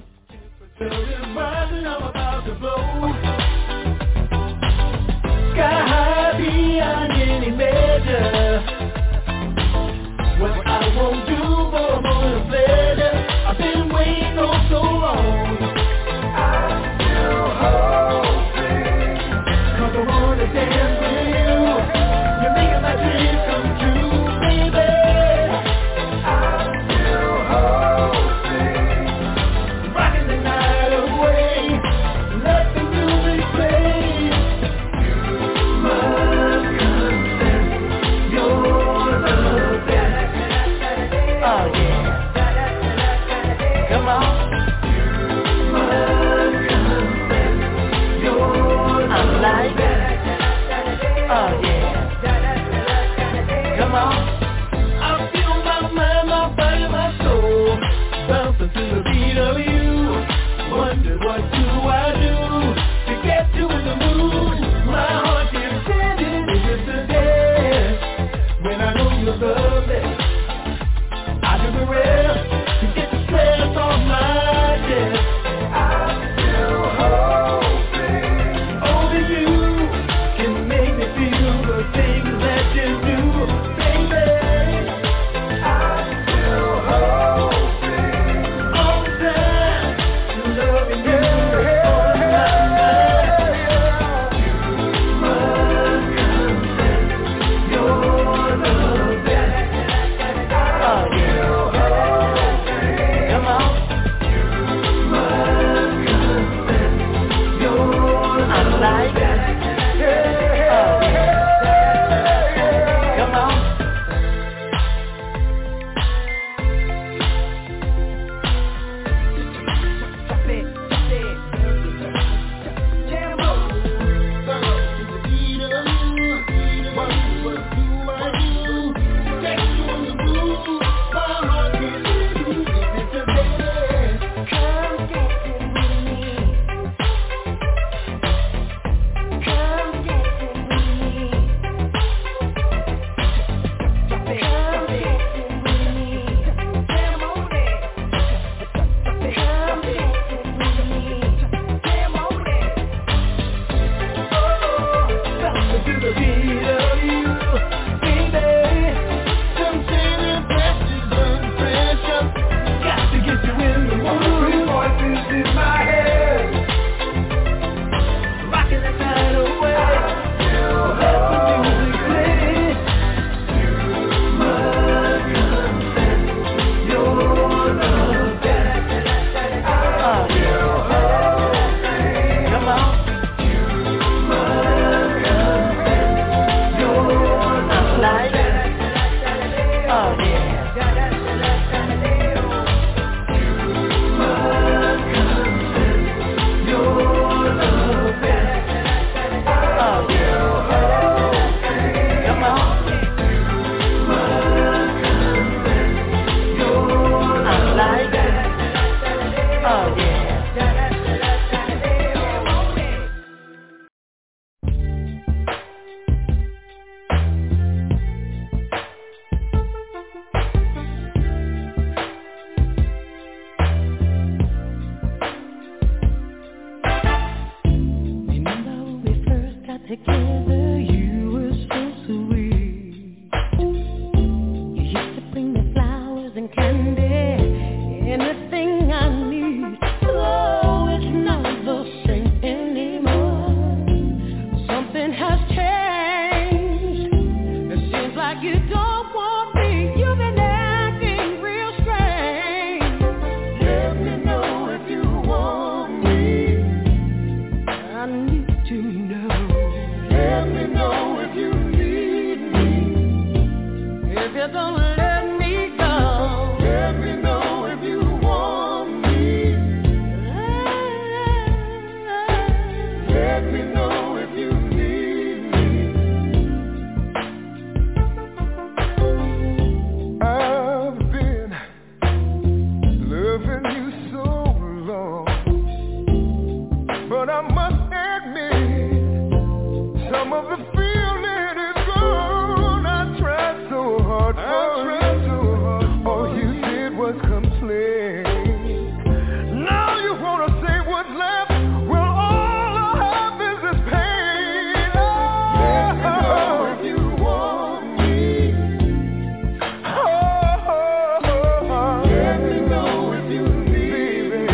Sky high beyond any measure. What I won't do for a moment of pleasure. I've been waiting on so long. I'm still hoping, 'cause I wanna dance with you. You're making my dreams come true, baby. I'm still hoping, rocking the night away. Let the music play. You must confess your love. Oh yeah. Come on. You must confess your love. I'm like that. Oh yeah. Come on. I feel my mind, my body, my soul bouncing to the beat of you. Wonder what do I do to get you in the mood? My heart keeps standing with the dance when I know you love me. I do the rest to get the stress off my chest. I'm still hoping only you can make me feel the things that you do, baby. I'm still hoping all the time, loving you on my mind. You must confess your love. Oh yeah. Come on. You must confess your love. I'm like that. Oh yeah. Come on. Drop it. Jam on. The beat of you. What do I do? Get you on the move. My heart can't lose it today. Come dancing with me. Come dancing with me. Drop it. Come dancing with me. Jam on it. Drop it. Come dancing with me. Jam on it. Oh, bouncing to the beat of you, baby. Some say that pressure's under pressure. Got to get you in the mood. Three voices in my head, rocking the night away. Let the music play. You must confess your love. Oh yeah. Come on. You must confess your love. I'm like that. Oh yeah. You must confess your love. Oh yeah. Come on. You must confess your love. I'm like that. Oh yeah. Remember when we first got together, you were so sweet. You used to bring me flowers and candy, anything I need. but I must admit, some of the feeling is gone. I tried so hard for you. All you did was complain. Now you wanna say what's left. Well, all I have is this pain. Let me know if you want me. Let me know if you need me.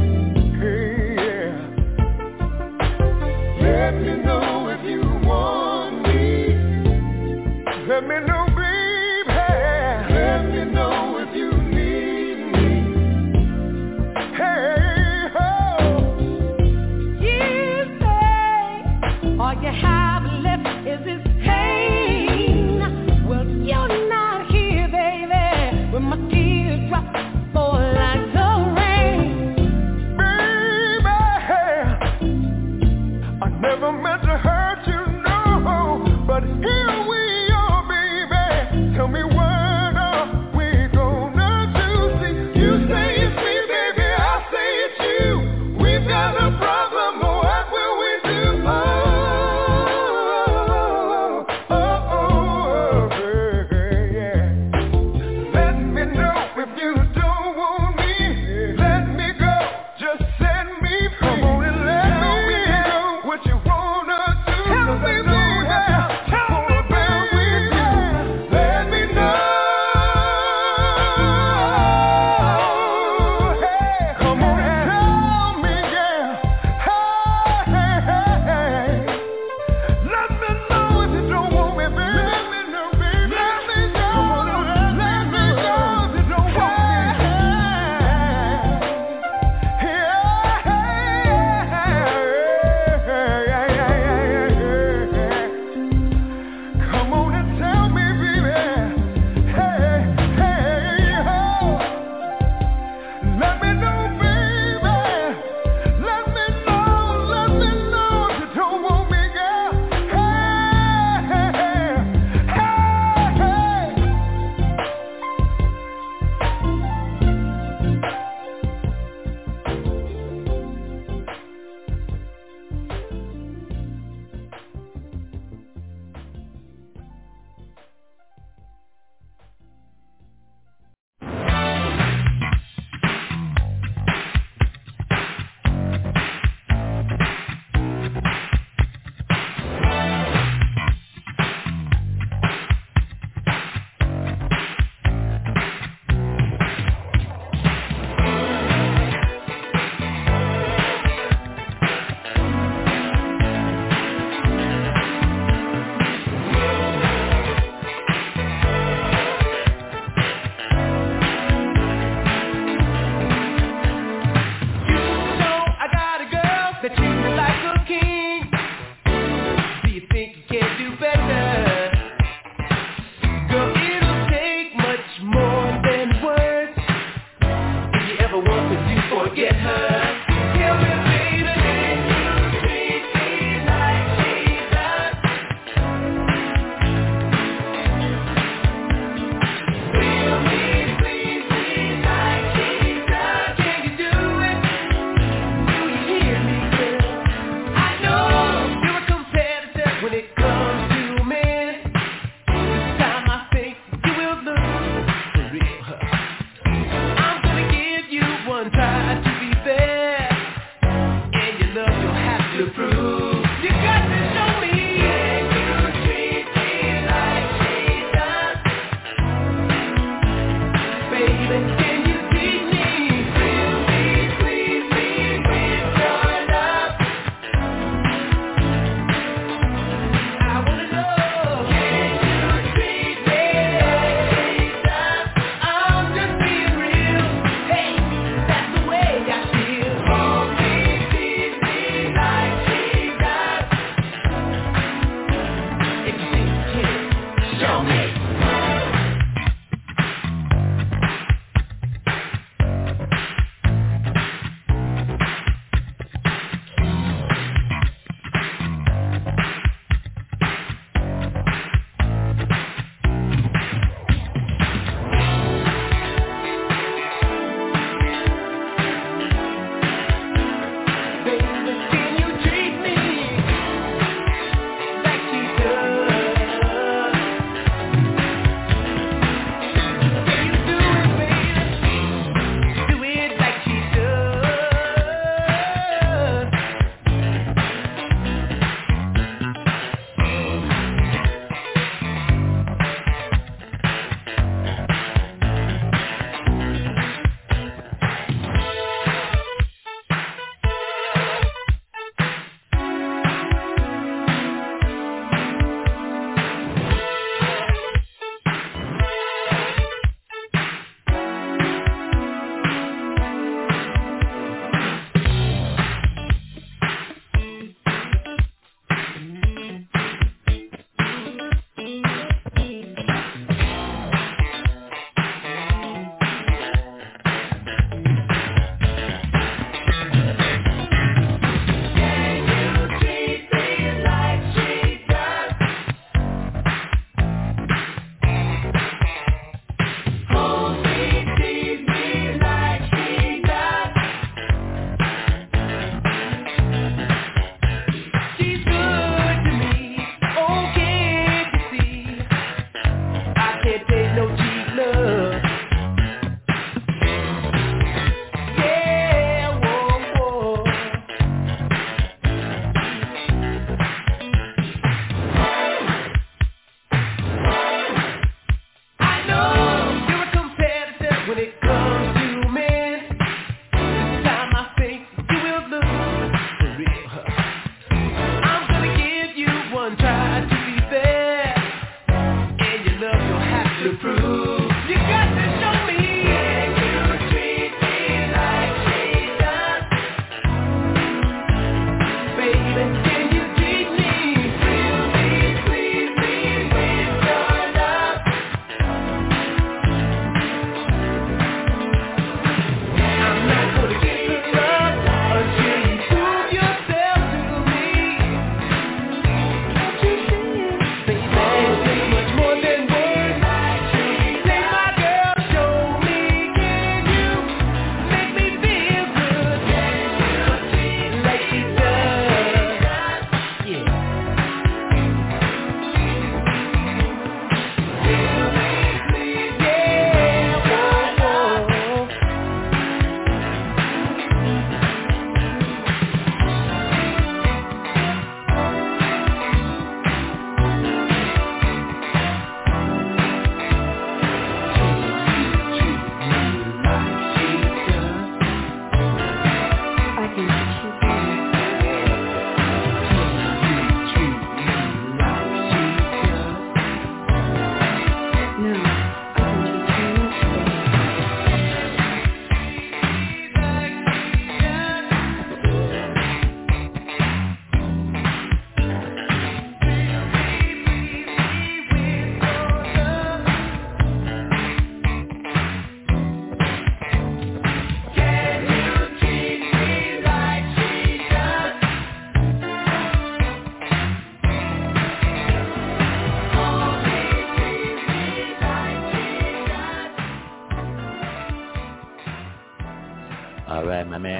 Let me know if you want me. Let me know, baby. Let me know if you need me. Hey, oh. You say all you have left is this pain. Well, you're not here, baby, when my tears drop fall like the rain. Baby, I never meant to hurt you, no, but here we are, baby. Tell me what are we gonna do? See, you say it's me, baby, I say it's you. We've got a problem, what will we do? Yeah. Let me know if you don't want me. Let me go, just set me free. Come on and let me know what you wanna do. Tell me, baby, tell me, baby. Let me know. Hey, come on and tell me, yeah. Hey. Let me know if you don't want me, baby. Let me know, baby. Let me know. Let me know if you don't want me. Come on and tell me, baby. Hey, oh. Let me know, baby. Let me know if you don't want me, girl. Hey. I got a girl that treats me like a king. Do you think you can do better? Girl, it'll take much more than words. Do you ever want me to forget her? Tell me, baby, can you treat me like Jesus? Feel me, please me like Jesus. Can you do it? Do you hear me, girl? I know you're a competitor when it comes to men. This time I think you will lose for real. I'm gonna give you one try to be fair, and your love you'll have to prove. You got to show me. Can you treat me like Jesus? Baby, can you teach me? Feel me, please me with your love. I wanna know. Can you treat me like Jesus? I'm just being real. Hey, that's the way I feel. Hold me, teach me like Jesus.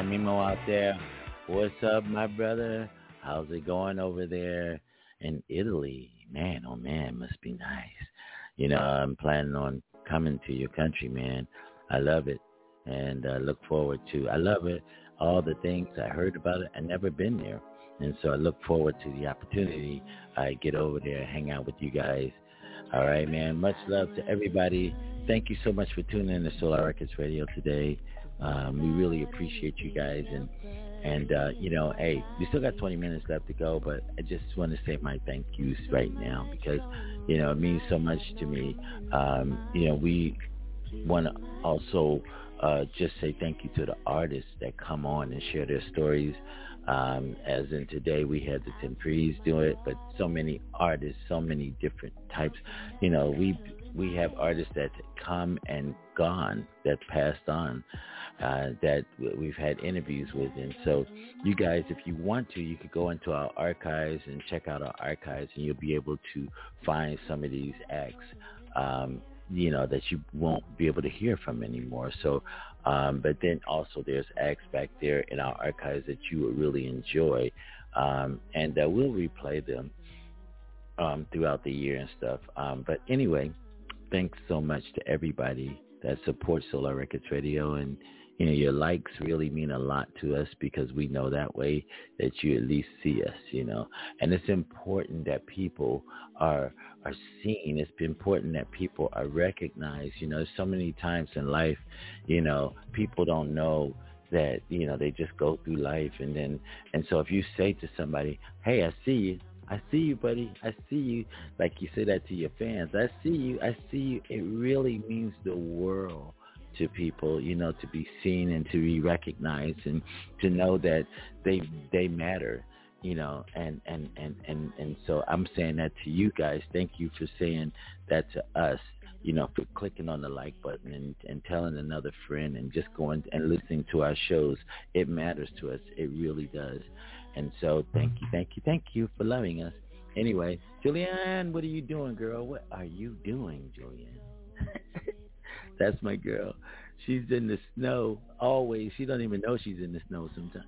man Mimo out there. What's up, my brother? How's it going over there in Italy? Man, oh man, must be nice. You know, I'm planning on coming to your country, man. I love it, and look forward to. I love it. All the things I heard about it. I never been there, and so I look forward to the opportunity. I get over there, hang out with you guys. All right, man. Much love to everybody. Thank you so much for tuning in to Solar Records Radio today. We really appreciate you guys, and you know, hey, we still got 20 minutes left to go, but I just want to say my thank yous right now because, you know, it means so much to me. You know, we want to also just say thank you to the artists that come on and share their stories. As in today, we had the Temprees do it, but so many artists, so many different types. You know, we have artists that come and gone, that passed on, that we've had interviews with. And so you guys, if you want to, you could go into our archives and check out our archives, and you'll be able to find some of these acts, you know, that you won't be able to hear from anymore. So, but then also there's acts back there in our archives that you would really enjoy, and we'll replay them throughout the year and stuff. But anyway, thanks so much to everybody that supports Solar Records Radio, and you know, your likes really mean a lot to us because we know that way that you at least see us, you know. And it's important that people are seen. It's important that people are recognized. You know, so many times in life, you know, people don't know that, you know, they just go through life, and so if you say to somebody, hey, I see you, buddy, I see you, like you say that to your fans, I see you, it really means the world to people, you know, to be seen and to be recognized and to know that they matter, you know, and so I'm saying that to you guys. Thank you for saying that to us, you know, for clicking on the like button and telling another friend and just going and listening to our shows. It matters to us. It really does. And so thank you for loving us. Anyway, Julianne, what are you doing, girl? What are you doing, Julianne? That's my girl. She's in the snow always. She don't even know she's in the snow sometimes.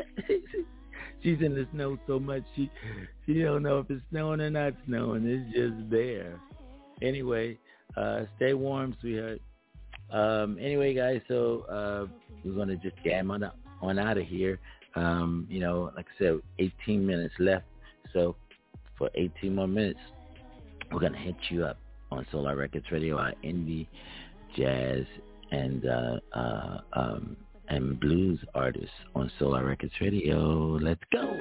She's in the snow so much she don't know if it's snowing or not snowing. It's just there. Anyway, stay warm, sweetheart. Anyway, guys, so we're gonna just jam on out of here. You know, like I said, 18 minutes left. So for 18 more minutes, we're gonna hit you up on Solar Records Radio, our indie, jazz, and blues artists on Solar Records Radio. Let's go.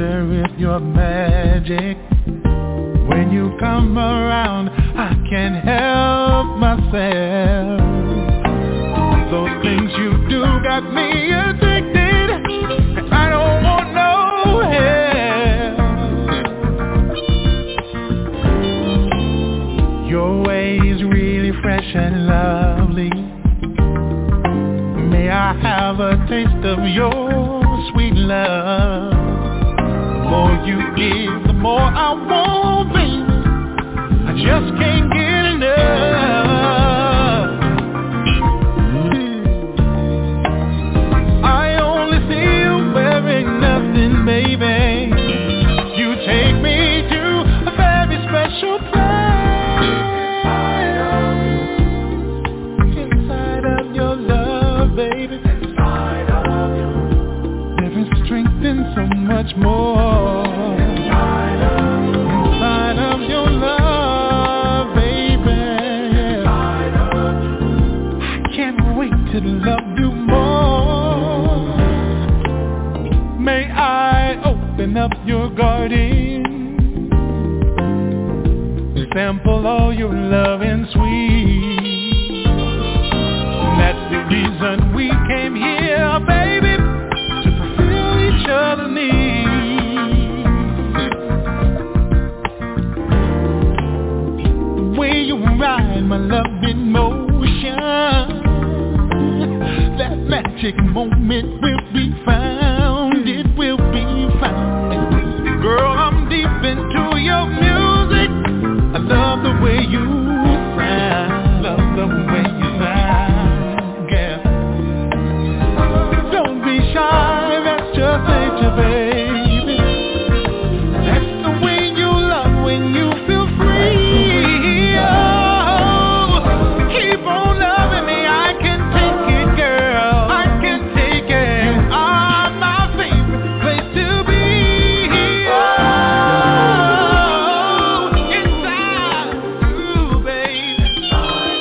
wonder if you're magic. When you come around, I can't help myself. Those things you do got me addicted, and I don't want no help. Your way's really fresh and lovely. May I have a taste of your sweet love. The more you give, the more I want, baby. I just can't get enough. I only see you wearing nothing, baby. You take me to a very special place. Inside of your love, baby. There is strength in so much more. Inside of your love, baby. I can't wait to love you more. May I open up your garden, sample all your love and sweet. That's the reason we came here, baby, to fulfill each other's needs. The way you ride my love in motion, that magic moment will be found. It will be found. Girl, I'm deep into your music. I love the way you sound. Love the way you sound, girl. Don't be shy, that's just nature, baby. That's the way you love when you feel free. Oh, keep on loving me, I can take it, girl. I can take it. You are my favorite place to be. Oh, inside you, baby. Oh,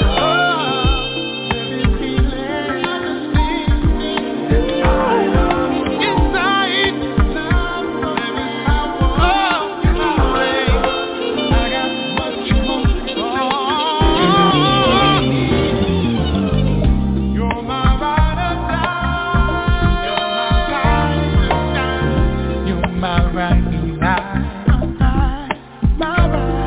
every feeling I can see. Inside, every power of you, baby. I got much more. You're my ride or die. You're my ride or die. My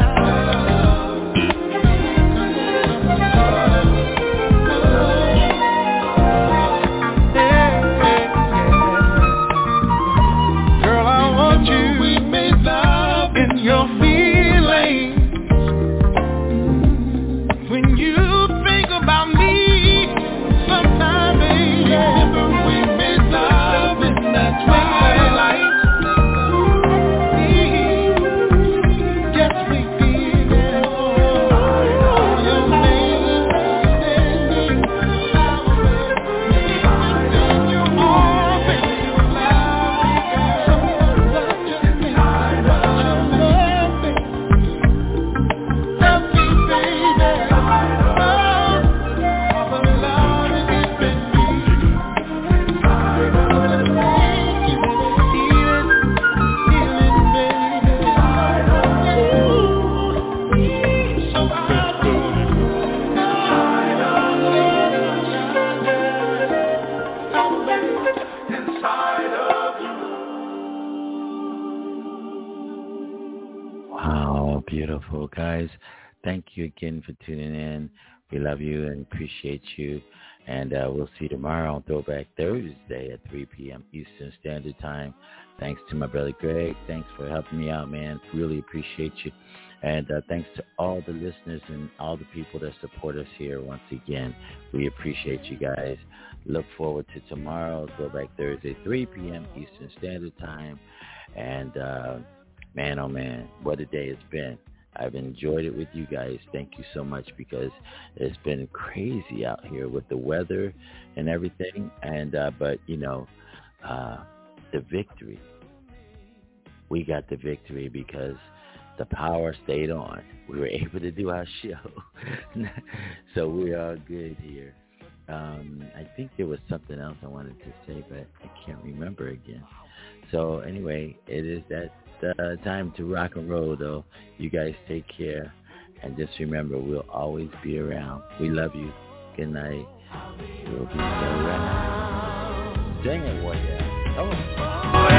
Girl, I want you. We made love in your feelings. When you think about me, sometimes, baby, we made love in that twilight. Yes, we did. Your name is standing. You are, baby, you love me, girl. Such a thing, such a love, baby. Love me, baby. Oh, all the love is in me. Healing, baby. So I do. Inside of you. Wow, beautiful, guys. Thank you again for tuning in. We love you and appreciate you. And we'll see you tomorrow on Throwback Thursday at 3 p.m. Eastern Standard Time. Thanks to my brother Greg. Thanks for helping me out, man. Really appreciate you. And thanks to all the listeners and all the people that support us here once again. We appreciate you guys. Look forward to tomorrow, Throwback Thursday, 3 p.m. Eastern Standard Time. And man, oh man, what a day it's been. I've enjoyed it with you guys. Thank you so much, because it's been crazy out here with the weather and everything. And but you know, the victory. We got the victory because the power stayed on. We were able to do our show. So we are good here. I think there was something else I wanted to say, but I can't remember again. So anyway, it is that time to rock and roll, though. You guys take care. And just remember, we'll always be around. We love you. Good night. We'll be around. Dang it, what? Yeah. Oh.